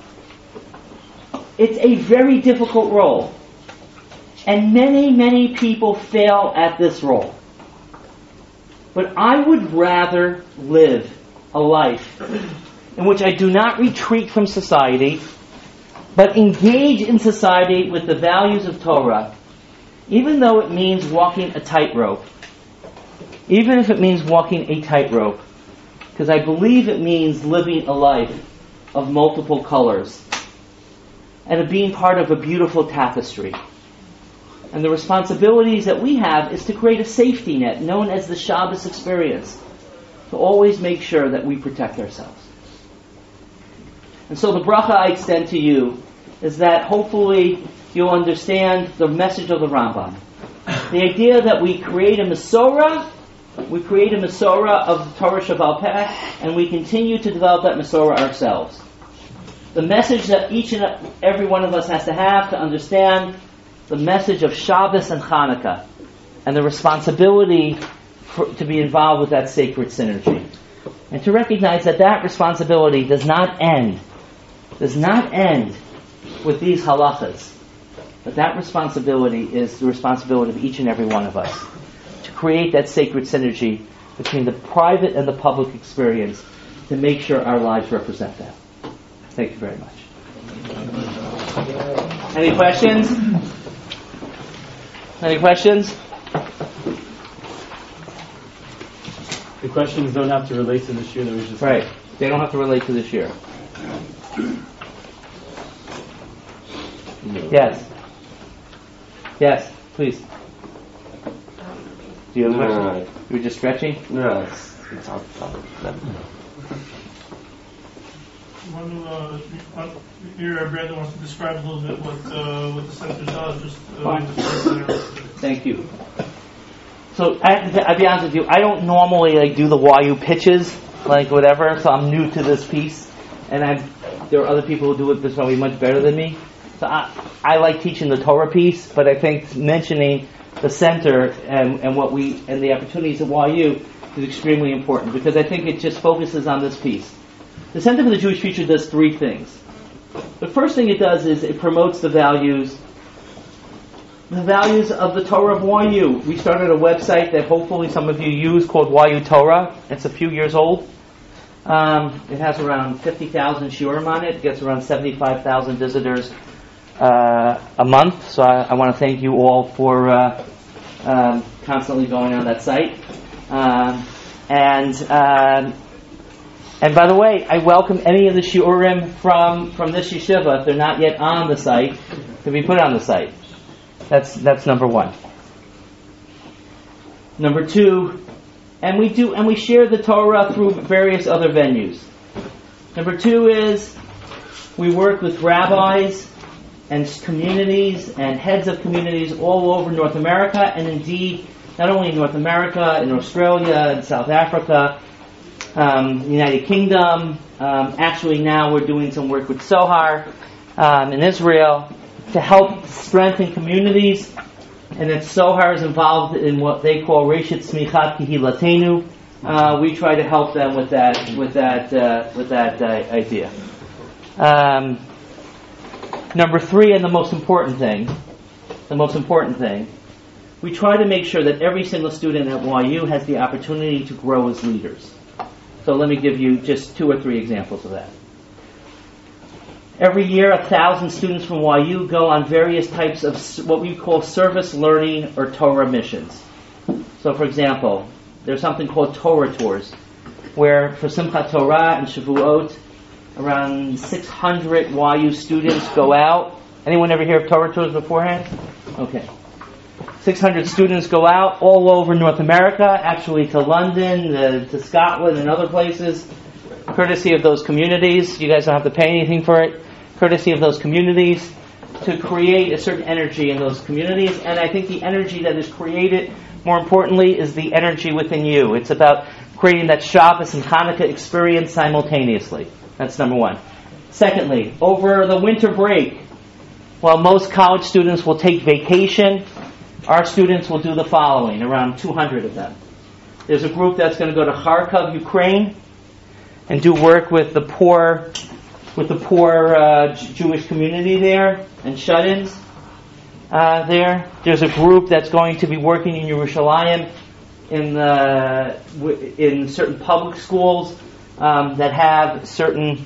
It's a very difficult role. And many, many people fail at this role. But I would rather live a life in which I do not retreat from society, but engage in society with the values of Torah, even though it means walking a tightrope. Even if it means walking a tightrope, because I believe it means living a life of multiple colors and of being part of a beautiful tapestry. And the responsibilities that we have is to create a safety net known as the Shabbos experience, to always make sure that we protect ourselves. And so the bracha I extend to you is that hopefully you'll understand the message of the Rambam. The idea that we create a Masorah of Torah Shebaal Peh, and we continue to develop that Masorah ourselves. The message that each and every one of us has to have to understand the message of Shabbos and Chanukah, and the responsibility to be involved with that sacred synergy. And to recognize that that responsibility does not end with these halachas. But that responsibility is the responsibility of each and every one of us to create that sacred synergy between the private and the public experience to make sure our lives represent that. Thank you very much. Any questions? Any questions? The questions don't have to relate to this year that we just right. They don't have to relate to this year. Yes. Yes, please. Do you have a question? You were just stretching? No, it's hard. Here, Brandon wants to describe a little bit what the center does. Thank you. So I'll be honest with you. I don't normally do the YU pitches, whatever. So I'm new to this piece, and there are other people who do it this way much better than me. So I like teaching the Torah piece, but I think mentioning the center and the opportunities at YU is extremely important, because I think it just focuses on this piece. The Center for the Jewish Future does three things. The first thing it does is it promotes the values of the Torah of YU. We started a website that hopefully some of you use called YU Torah. It's a few years old. It has around 50,000 shiurim on it. It gets around 75,000 visitors a month. So I want to thank you all for constantly going on that site. And by the way, I welcome any of the shiurim from this yeshiva, if they're not yet on the site, to be put on the site. That's number one. Number two, and we share the Torah through various other venues. Number two is We work with rabbis and communities and heads of communities all over North America, and indeed not only in North America, in Australia, in South Africa, United Kingdom. Actually now we're doing some work with Sohar in Israel to help strengthen communities, and that Sohar is involved in what they call Reshit Smichat Kihilatenu. We try to help them with that idea. Number 3, and the most important thing, we try to make sure that every single student at YU has the opportunity to grow as leaders. So let me give you just 2 or 3 examples of that. Every year, 1,000 students from YU go on various types of what we call service learning or Torah missions. So, for example, there's something called Torah tours, where for Simchat Torah and Shavuot, around 600 YU students go out. Anyone ever hear of Torah tours beforehand? Okay. 600 students go out all over North America, actually to London, to Scotland and other places, courtesy of those communities. You guys don't have to pay anything for it. Courtesy of those communities, to create a certain energy in those communities. And I think the energy that is created, more importantly, is the energy within you. It's about creating that Shabbos and Hanukkah experience simultaneously. That's number 1. Secondly, over the winter break, while most college students will take vacation, our students will do the following, around 200 of them. There's a group that's going to go to Kharkov, Ukraine, and do work with the poor Jewish community there and shut-ins there. There's a group that's going to be working in Yerushalayim in certain public schools that have certain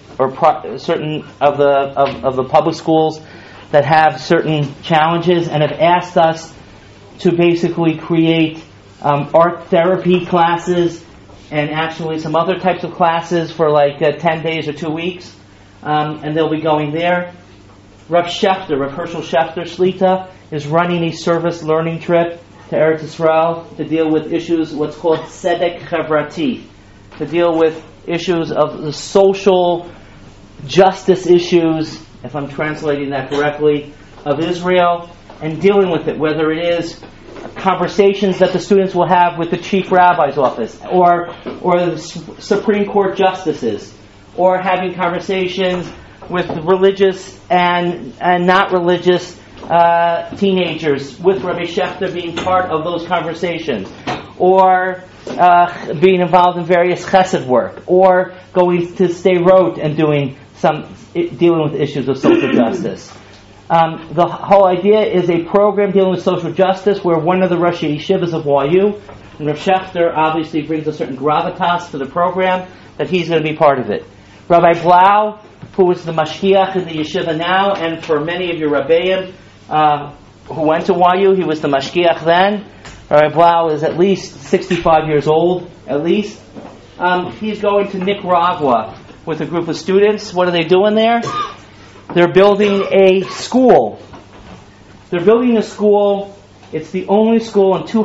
of the public schools that have certain challenges, and have asked us to basically create art therapy classes and actually some other types of classes for like 10 days or 2 weeks. And they'll be going there. Rav Hershel Schefter Shlita, is running a service learning trip to Eretz Yisrael to deal with issues, what's called Tzedek Chavrati, to deal with issues of the social justice issues, if I'm translating that correctly, of Israel, and dealing with it, whether it is conversations that the students will have with the chief rabbi's office, or the Supreme Court justices, or having conversations with religious and not religious teenagers, with Rabbi Schechter being part of those conversations, or being involved in various chesed work, or going to Sderot and dealing with issues of social justice. The whole idea is a program dealing with social justice where one of the Rosh Yeshivas of YU, and Rav Schechter obviously brings a certain gravitas to the program, that he's going to be part of it. Rabbi Blau, who is the mashgiach in the yeshiva now, and for many of your rabbeim who went to YU, he was the mashgiach then. Rabbi Blau is at least 65 years old, at least. He's going to Nicaragua with a group of students. What are they doing there? They're building a school. They're building a school. It's the only school in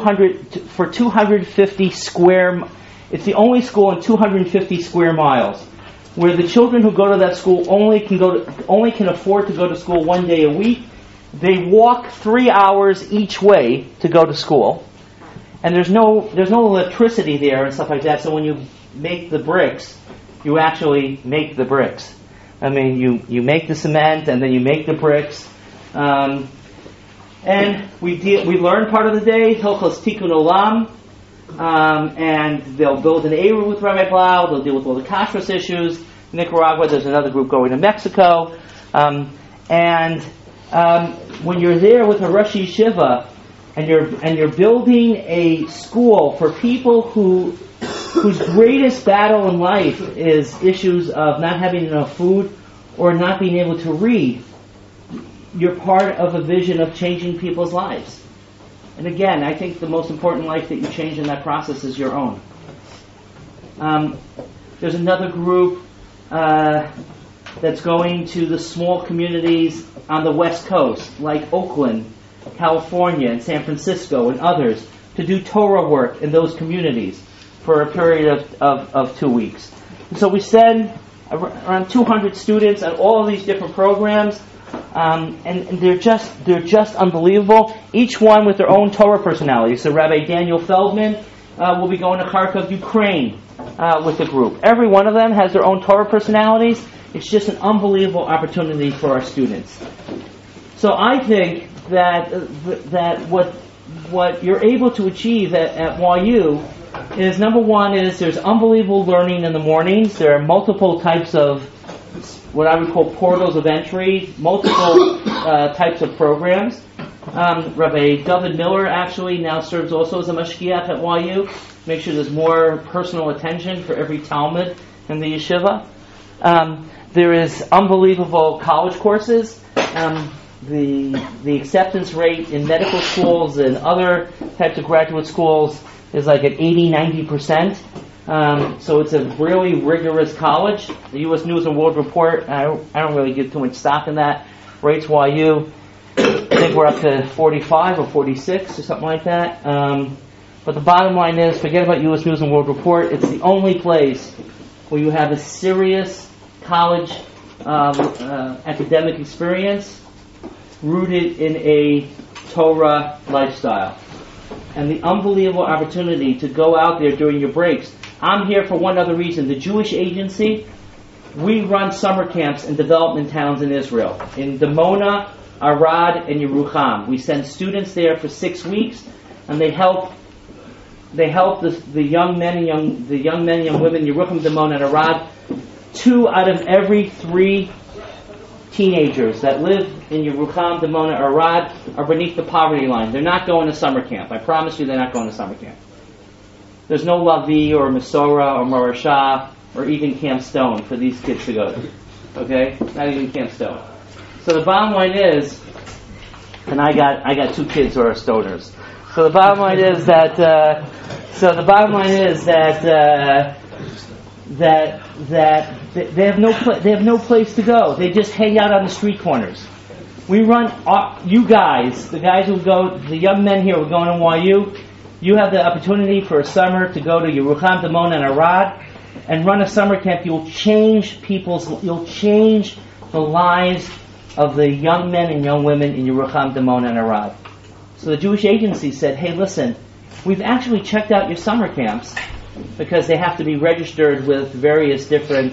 250 square. It's the only school in 250 square miles, where the children who go to that school only can afford to go to school 1 day a week. They walk 3 hours each way to go to school, and there's no electricity there and stuff like that. So when you make the bricks, you actually make the bricks. I mean, you make the cement and then you make the bricks. And we learn part of the day, Hilchos Tikkun Olam, and they'll build an Eruv with Rabbi Blau. They'll deal with all the kashrus issues. Nicaragua, there's another group going to Mexico. When you're there with a Rosh Yeshiva and you're building a school for people whose greatest battle in life is issues of not having enough food or not being able to read, you're part of a vision of changing people's lives. And again, I think the most important life that you change in that process is your own. There's another group that's going to the small communities on the West Coast, like Oakland, California, and San Francisco, and others, to do Torah work in those communities for a period of 2 weeks. And so we send around 200 students at all of these different programs, and they're just unbelievable. Each one with their own Torah personality. So Rabbi Daniel Feldman will be going to Kharkov, Ukraine, with the group. Every one of them has their own Torah personalities. It's just an unbelievable opportunity for our students. So I think that what you're able to achieve at YU is, number one, is there's unbelievable learning in the mornings. There are multiple types of what I would call portals of entry, multiple types of programs. Rabbi David Miller actually now serves also as a mashgiach at YU. Make sure there's more personal attention for every Talmud in the yeshiva. There is unbelievable college courses. The acceptance rate in medical schools and other types of graduate schools is like at 80-90%. So it's a really rigorous college. The U.S. News and World Report, I don't really give too much stock in that, rates YU. I think we're up to 45 or 46 or something like that. But the bottom line is, forget about U.S. News and World Report. It's the only place where you have a serious college academic experience rooted in a Torah lifestyle. And the unbelievable opportunity to go out there during your breaks. I'm here for one other reason. The Jewish Agency, we run summer camps in development towns in Israel. In Dimona, Arad, and Yerucham. We send students there for 6 weeks, and they help the young men and young women in Yerucham, Dimona, and Arad. 2 out of every 3 teenagers that live in Yerucham, Dimona, Arad are beneath the poverty line. They're not going to summer camp. I promise you, they're not going to summer camp. There's no Lavi or Masorah or Marashah or even Camp Stone for these kids to go to. Okay, not even Camp Stone. So the bottom line is, and I got 2 kids who are stoners. So the bottom line is that they have no place to go. They just hang out on the street corners. We run, you guys, the guys who go, the young men here who are going to YU, you have the opportunity for a summer to go to Yerucham, Dimona, and Arad and run a summer camp. You'll change the lives of the young men and young women in Yerucham, Dimona, and Arad. So the Jewish Agency said, hey, listen, we've actually checked out your summer camps because they have to be registered with various different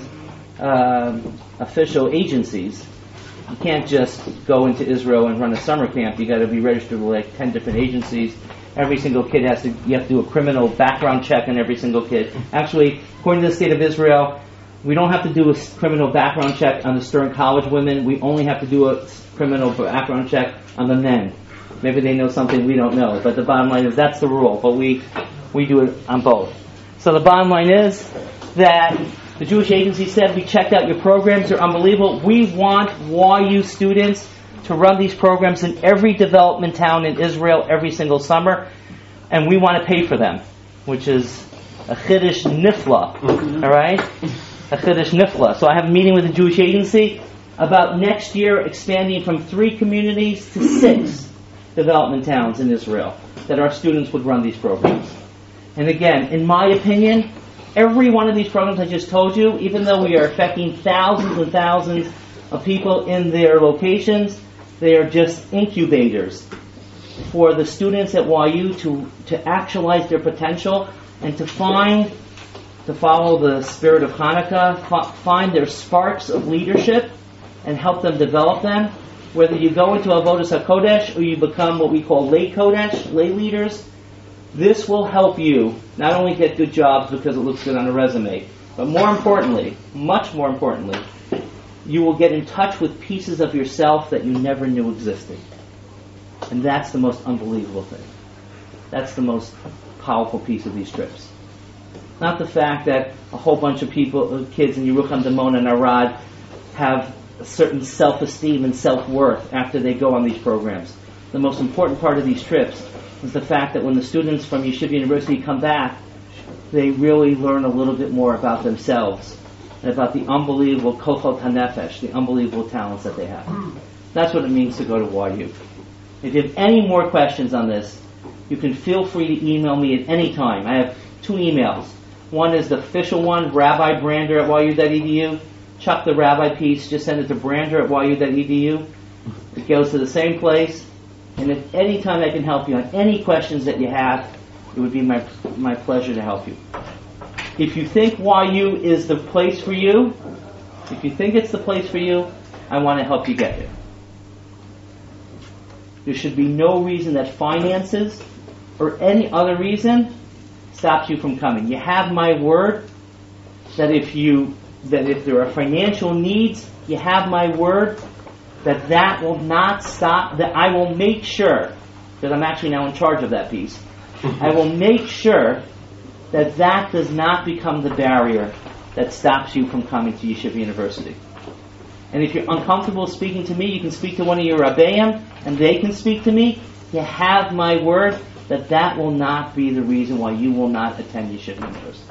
official agencies. You can't just go into Israel and run a summer camp. You got to be registered with like 10 different agencies. Every single kid you have to do a criminal background check on every single kid. Actually, according to the state of Israel, we don't have to do a criminal background check on the Stern College women. We only have to do a criminal background check on the men. Maybe they know something we don't know, but the bottom line is that's the rule. But we do it on both. So the bottom line is that the Jewish Agency said, we checked out your programs, they're unbelievable. We want YU students to run these programs in every development town in Israel every single summer, and we want to pay for them, which is a chiddush nifla, all right? A chiddush nifla. So I have a meeting with the Jewish Agency about next year expanding from 3 communities to 6 development towns in Israel that our students would run these programs. And again, in my opinion, every one of these programs I just told you, even though we are affecting thousands and thousands of people in their locations, they are just incubators for the students at YU to actualize their potential and to follow the spirit of Hanukkah, find their sparks of leadership and help them develop them. Whether you go into Avodas HaKodesh or you become what we call lay Kodesh, lay leaders, this will help you not only get good jobs because it looks good on a resume, but more importantly, much more importantly, you will get in touch with pieces of yourself that you never knew existed. And that's the most unbelievable thing. That's the most powerful piece of these trips. Not the fact that a whole bunch of kids in Yerucham, Dimona, and Arad have a certain self-esteem and self-worth after they go on these programs. The most important part of these trips is the fact that when the students from Yeshiva University come back, they really learn a little bit more about themselves and about the unbelievable kochot hanefesh, the unbelievable talents that they have. That's what it means to go to YU. If you have any more questions on this, you can feel free to email me at any time. I have 2 emails. One is the official one, rabbibrander@yu.edu. chuck the rabbi piece, just send it to brander@yu.edu. It goes to the same place. And if any time I can help you on any questions that you have, it would be my pleasure to help you. If you think YU is the place for you, if you think it's the place for you, I want to help you get there. There should be no reason that finances or any other reason stops you from coming. You have my word that if there are financial needs, you have my word that will not stop, that I will make sure, because I'm actually now in charge of that piece, I will make sure that does not become the barrier that stops you from coming to Yeshiva University. And if you're uncomfortable speaking to me, you can speak to one of your Rabbeim, and they can speak to me. You have my word that will not be the reason why you will not attend Yeshiva University.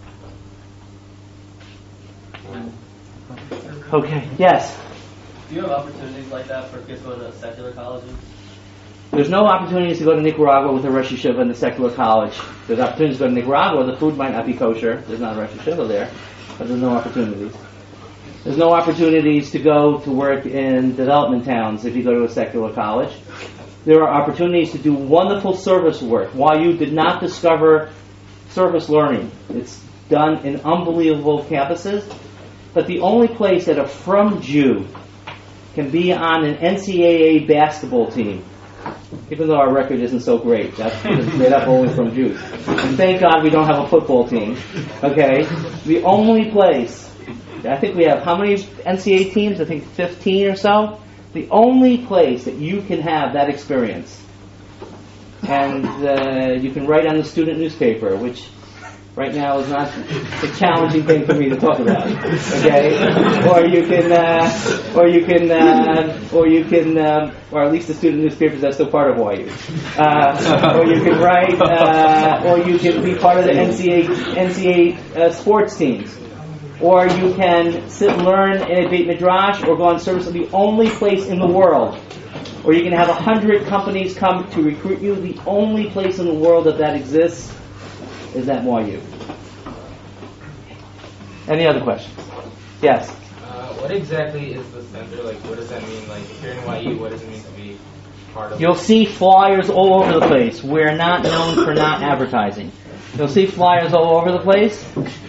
Okay, yes? Do you have opportunities like that for kids going to secular colleges? There's no opportunities to go to Nicaragua with a Rosh Yeshiva in the secular college. There's opportunities to go to Nicaragua. The food might not be kosher. There's not a Rosh Yeshiva there, but there's no opportunities. There's no opportunities to go to work in development towns if you go to a secular college. There are opportunities to do wonderful service work. YU did not discover service learning. It's done in unbelievable campuses. But the only place that a frum Jew can be on an NCAA basketball team, even though our record isn't so great, that's made up only from Jews. And thank God we don't have a football team. Okay? The only place, I think we have how many NCAA teams? I think 15 or so. The only place that you can have that experience, and you can write on the student newspaper, which right now is not a challenging thing for me to talk about. Okay, or at least the student newspapers are still part of YU. Or you can write, or you can be part of the NCAA sports teams. Or you can sit and learn in a Beit Midrash or go on service of the only place in the world. Or you can have 100 companies come to recruit you. The only place in the world that exists is at YU. Any other questions? Yes? What exactly is the center? Like, what does that mean? Like, if you're in YU, what does it mean to be part of You'll see flyers all over the place. We're not known for not advertising. You'll see flyers all over the place.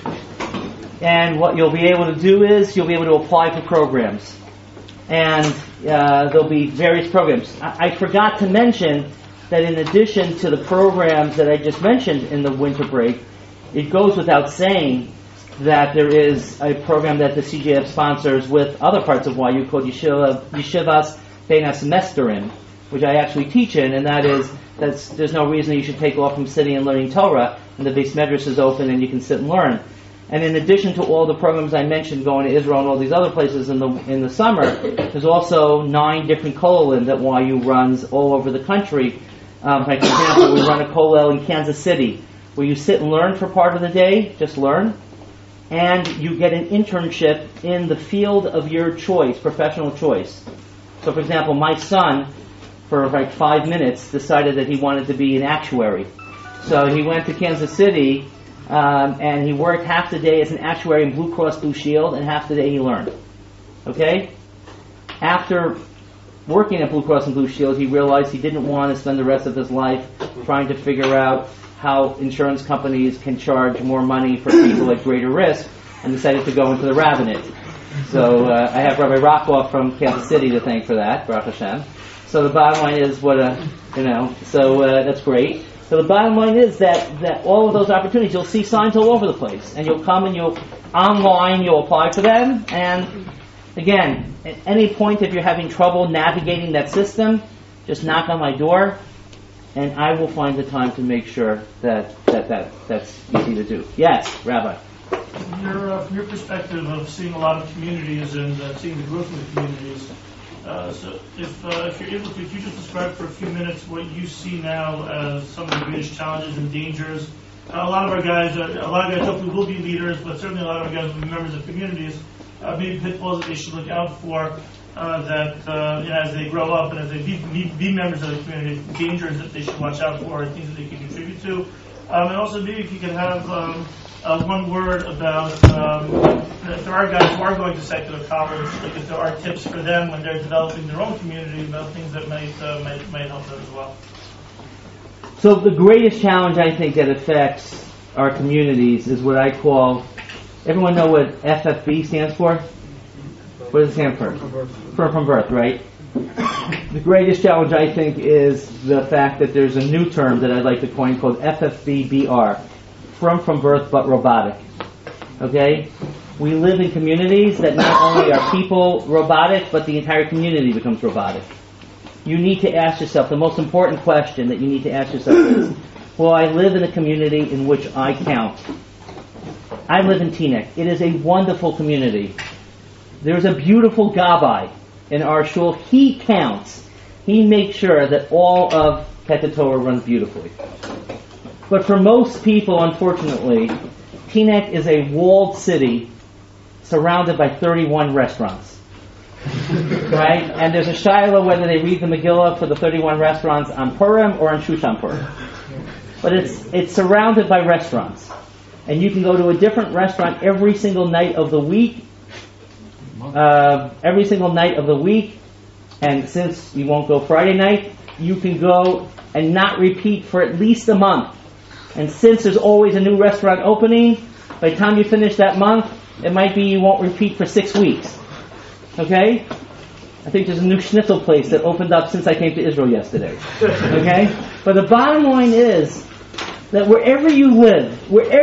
And what you'll be able to do is you'll be able to apply for programs. And there'll be various programs. I forgot to mention that in addition to the programs that I just mentioned in the winter break, it goes without saying that there is a program that the CJF sponsors with other parts of YU called Yeshivas Bein HaSemesterim, which I actually teach in, and there's no reason you should take off from sitting and learning Torah, and the Beis Medrash is open and you can sit and learn. And in addition to all the programs I mentioned, going to Israel and all these other places in the summer, there's also 9 different kollel that YU runs all over the country. For example, we run a kollel in Kansas City, where you sit and learn for part of the day, just learn, and you get an internship in the field of your choice, professional choice. So, for example, my son, for like 5 minutes, decided that he wanted to be an actuary. So he went to Kansas City, and he worked half the day as an actuary in Blue Cross Blue Shield, and half the day he learned. Okay? After working at Blue Cross and Blue Shield, he realized he didn't want to spend the rest of his life trying to figure out how insurance companies can charge more money for people at greater risk, and decided to go into the rabbinate. So I have Rabbi Rockoff from Kansas City to thank for that, Baruch Hashem. So the bottom line is that's great. So the bottom line is that all of those opportunities, you'll see signs all over the place, and you'll come and you'll apply for them, and again, at any point if you're having trouble navigating that system, just knock on my door, and I will find the time to make sure that's easy to do. Yes, Rabbi. From your perspective of seeing a lot of communities and seeing the growth of the communities, so if you're able to, if you just describe for a few minutes what you see now as some of the greatest challenges and dangers. A lot of our guys hopefully will be leaders, but certainly a lot of our guys will be members of communities. Maybe pitfalls that they should look out for as they grow up and as they be members of the community, dangers that they should watch out for, things that they can contribute to. And also maybe if you could have one word about if there are guys who are going to secular college, like if there are tips for them when they're developing their own community about things that might help them as well. So the greatest challenge I think that affects our communities is what I call, everyone know what FFB stands for? What does it stand for? From birth, right? The greatest challenge I think is the fact that there's a new term that I'd like to coin called FFBBR, from birth but robotic. Okay? We live in communities that not only are people robotic, but the entire community becomes robotic. You need to ask yourself, the most important question that you need to ask yourself is, will I live in a community in which I count? I live in Teaneck. It is a wonderful community. There's a beautiful Gabbai in our shul. He counts. He makes sure that all of Keter Torah runs beautifully. But for most people, unfortunately, Teaneck is a walled city surrounded by 31 restaurants. Right? And there's a shiloh whether they read the Megillah for the 31 restaurants on Purim or on Shushan Purim. But it's surrounded by restaurants. And you can go to a different restaurant every single night of the week. And since you won't go Friday night, you can go and not repeat for at least a month. And since there's always a new restaurant opening, by the time you finish that month, it might be you won't repeat for 6 weeks. Okay? I think there's a new schnitzel place that opened up since I came to Israel yesterday. Okay? But the bottom line is that wherever you live,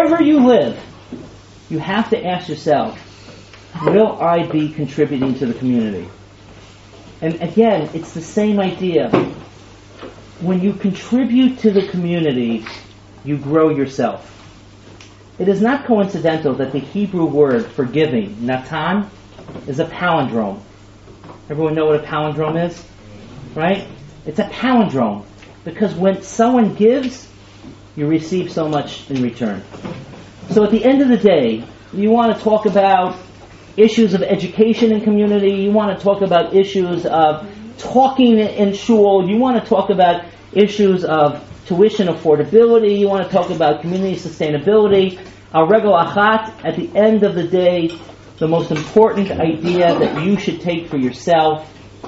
you have to ask yourself, will I be contributing to the community? And again, it's the same idea. When you contribute to the community, you grow yourself. It is not coincidental that the Hebrew word for giving, natan, is a palindrome. Everyone know what a palindrome is? Right? It's a palindrome. Because when someone gives, you receive so much in return. So at the end of the day, you want to talk about issues of education in community, you want to talk about issues of talking in shul, you want to talk about issues of tuition affordability, you want to talk about community sustainability. Al regel achat, at the end of the day, the most important idea that you should take for yourself,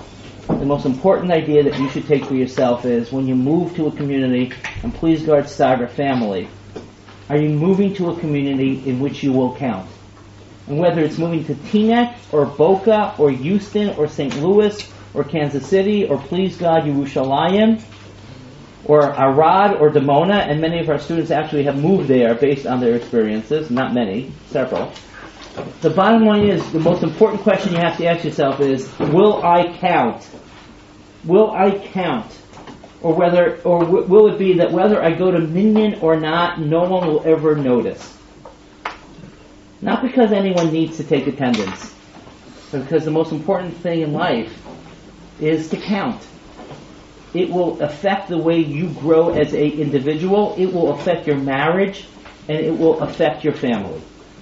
is when you move to a community, and please God, Steiger family, are you moving to a community in which you will count? And whether it's moving to Teaneck, or Boca, or Houston, or St. Louis, or Kansas City, or please God, Yerushalayim, or Arad, or Dimona, and many of our students actually have moved there based on their experiences, not many, several. The bottom line is, the most important question you have to ask yourself is, will I count? Will I count? Or will it be that whether I go to Minyan or not, no one will ever notice? Not because anyone needs to take attendance, but because the most important thing in life is to count. It will affect the way you grow as an individual, it will affect your marriage, and it will affect your family.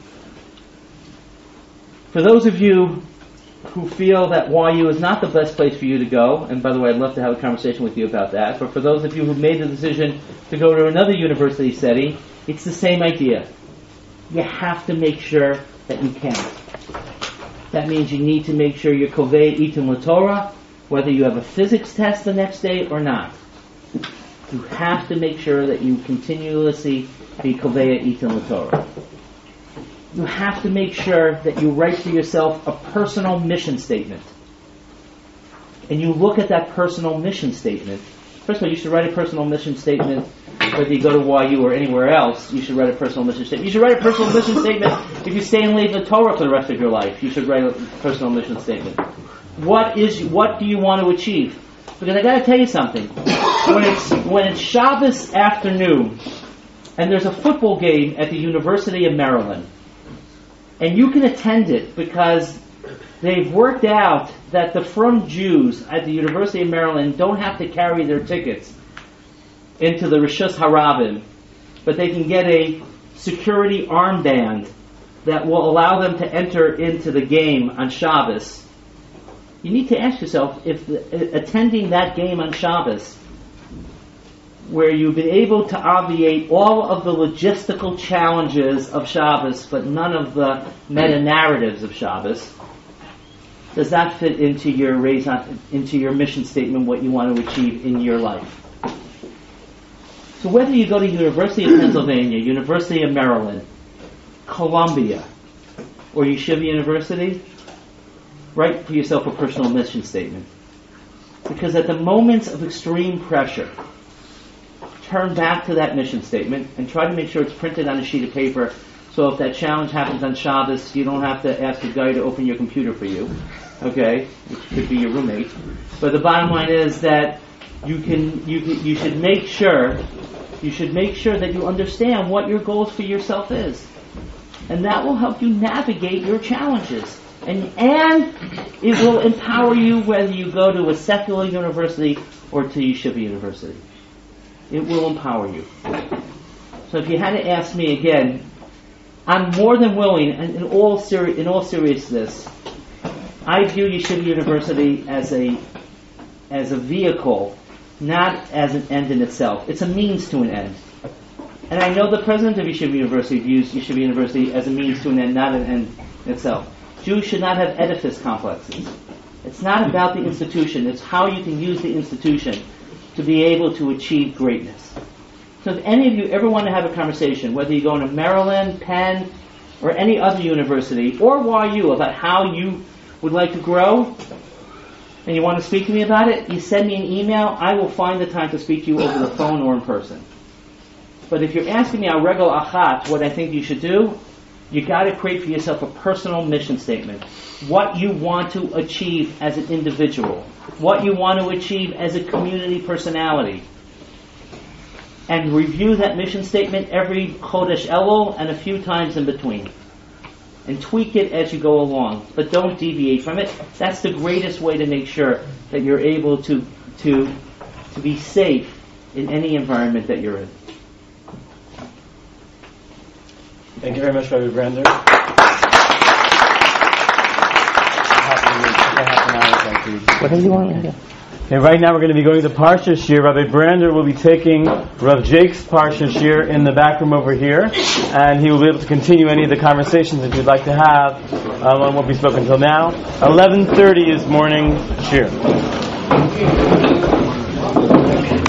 For those of you who feel that YU is not the best place for you to go, and by the way, I'd love to have a conversation with you about that, but for those of you who've made the decision to go to another university setting, it's the same idea. You have to make sure that you count. That means you need to make sure you're kovei itim l'Torah, whether you have a physics test the next day or not. You have to make sure that you continuously be kovei itim l'Torah. You have to make sure that you write for yourself a personal mission statement. And you look at that personal mission statement. First of all, you should write a personal mission statement whether you go to YU or anywhere else. You should write a personal mission statement. You should write a personal mission statement if you stay in Lev Torah for the rest of your life. You should write a personal mission statement. What do you want to achieve? Because I got to tell you something. When it's Shabbos afternoon and there's a football game at the University of Maryland, and you can attend it because they've worked out that the Frum Jews at the University of Maryland don't have to carry their tickets into the Rishus Harabim, but they can get a security armband that will allow them to enter into the game on Shabbos. You need to ask yourself if attending that game on Shabbos where you've been able to obviate all of the logistical challenges of Shabbos, but none of the meta-narratives of Shabbos, does that fit into your mission statement, what you want to achieve in your life? So whether you go to University of Pennsylvania, University of Maryland, Columbia, or Yeshiva University, write for yourself a personal mission statement. Because at the moments of extreme pressure, turn back to that mission statement and try to make sure it's printed on a sheet of paper, so if that challenge happens on Shabbos, you don't have to ask a guy to open your computer for you, okay, which could be your roommate. But the bottom line is that you should make sure that you understand what your goals for yourself is. And that will help you navigate your challenges. And it will empower you whether you go to a secular university or to Yeshiva University. It will empower you. So if you had to ask me again, I'm more than willing, and in all seriousness, I view Yeshiva University as a vehicle, not as an end in itself. It's a means to an end. And I know the president of Yeshiva University views Yeshiva University as a means to an end, not an end in itself. Jews should not have edifice complexes. It's not about the institution. It's how you can use the institution to be able to achieve greatness. So if any of you ever want to have a conversation, whether you go to Maryland, Penn, or any other university, or YU, about how you would like to grow, and you want to speak to me about it, you send me an email. I will find the time to speak to you over the phone or in person. But if you're asking me on regel achat what I think you should do, you got to create for yourself a personal mission statement. What you want to achieve as an individual. What you want to achieve as a community personality. And review that mission statement every Chodesh Elul and a few times in between. And tweak it as you go along. But don't deviate from it. That's the greatest way to make sure that you're able to be safe in any environment that you're in. Thank you very much, Rabbi Brander. What do you want? Okay, right now we're going to be going to Parsha Shir. Rabbi Brander will be taking Rav Jake's Parsha Shir in the back room over here, and he will be able to continue any of the conversations that you'd like to have on what we spoke until now. 11:30 is morning Shir.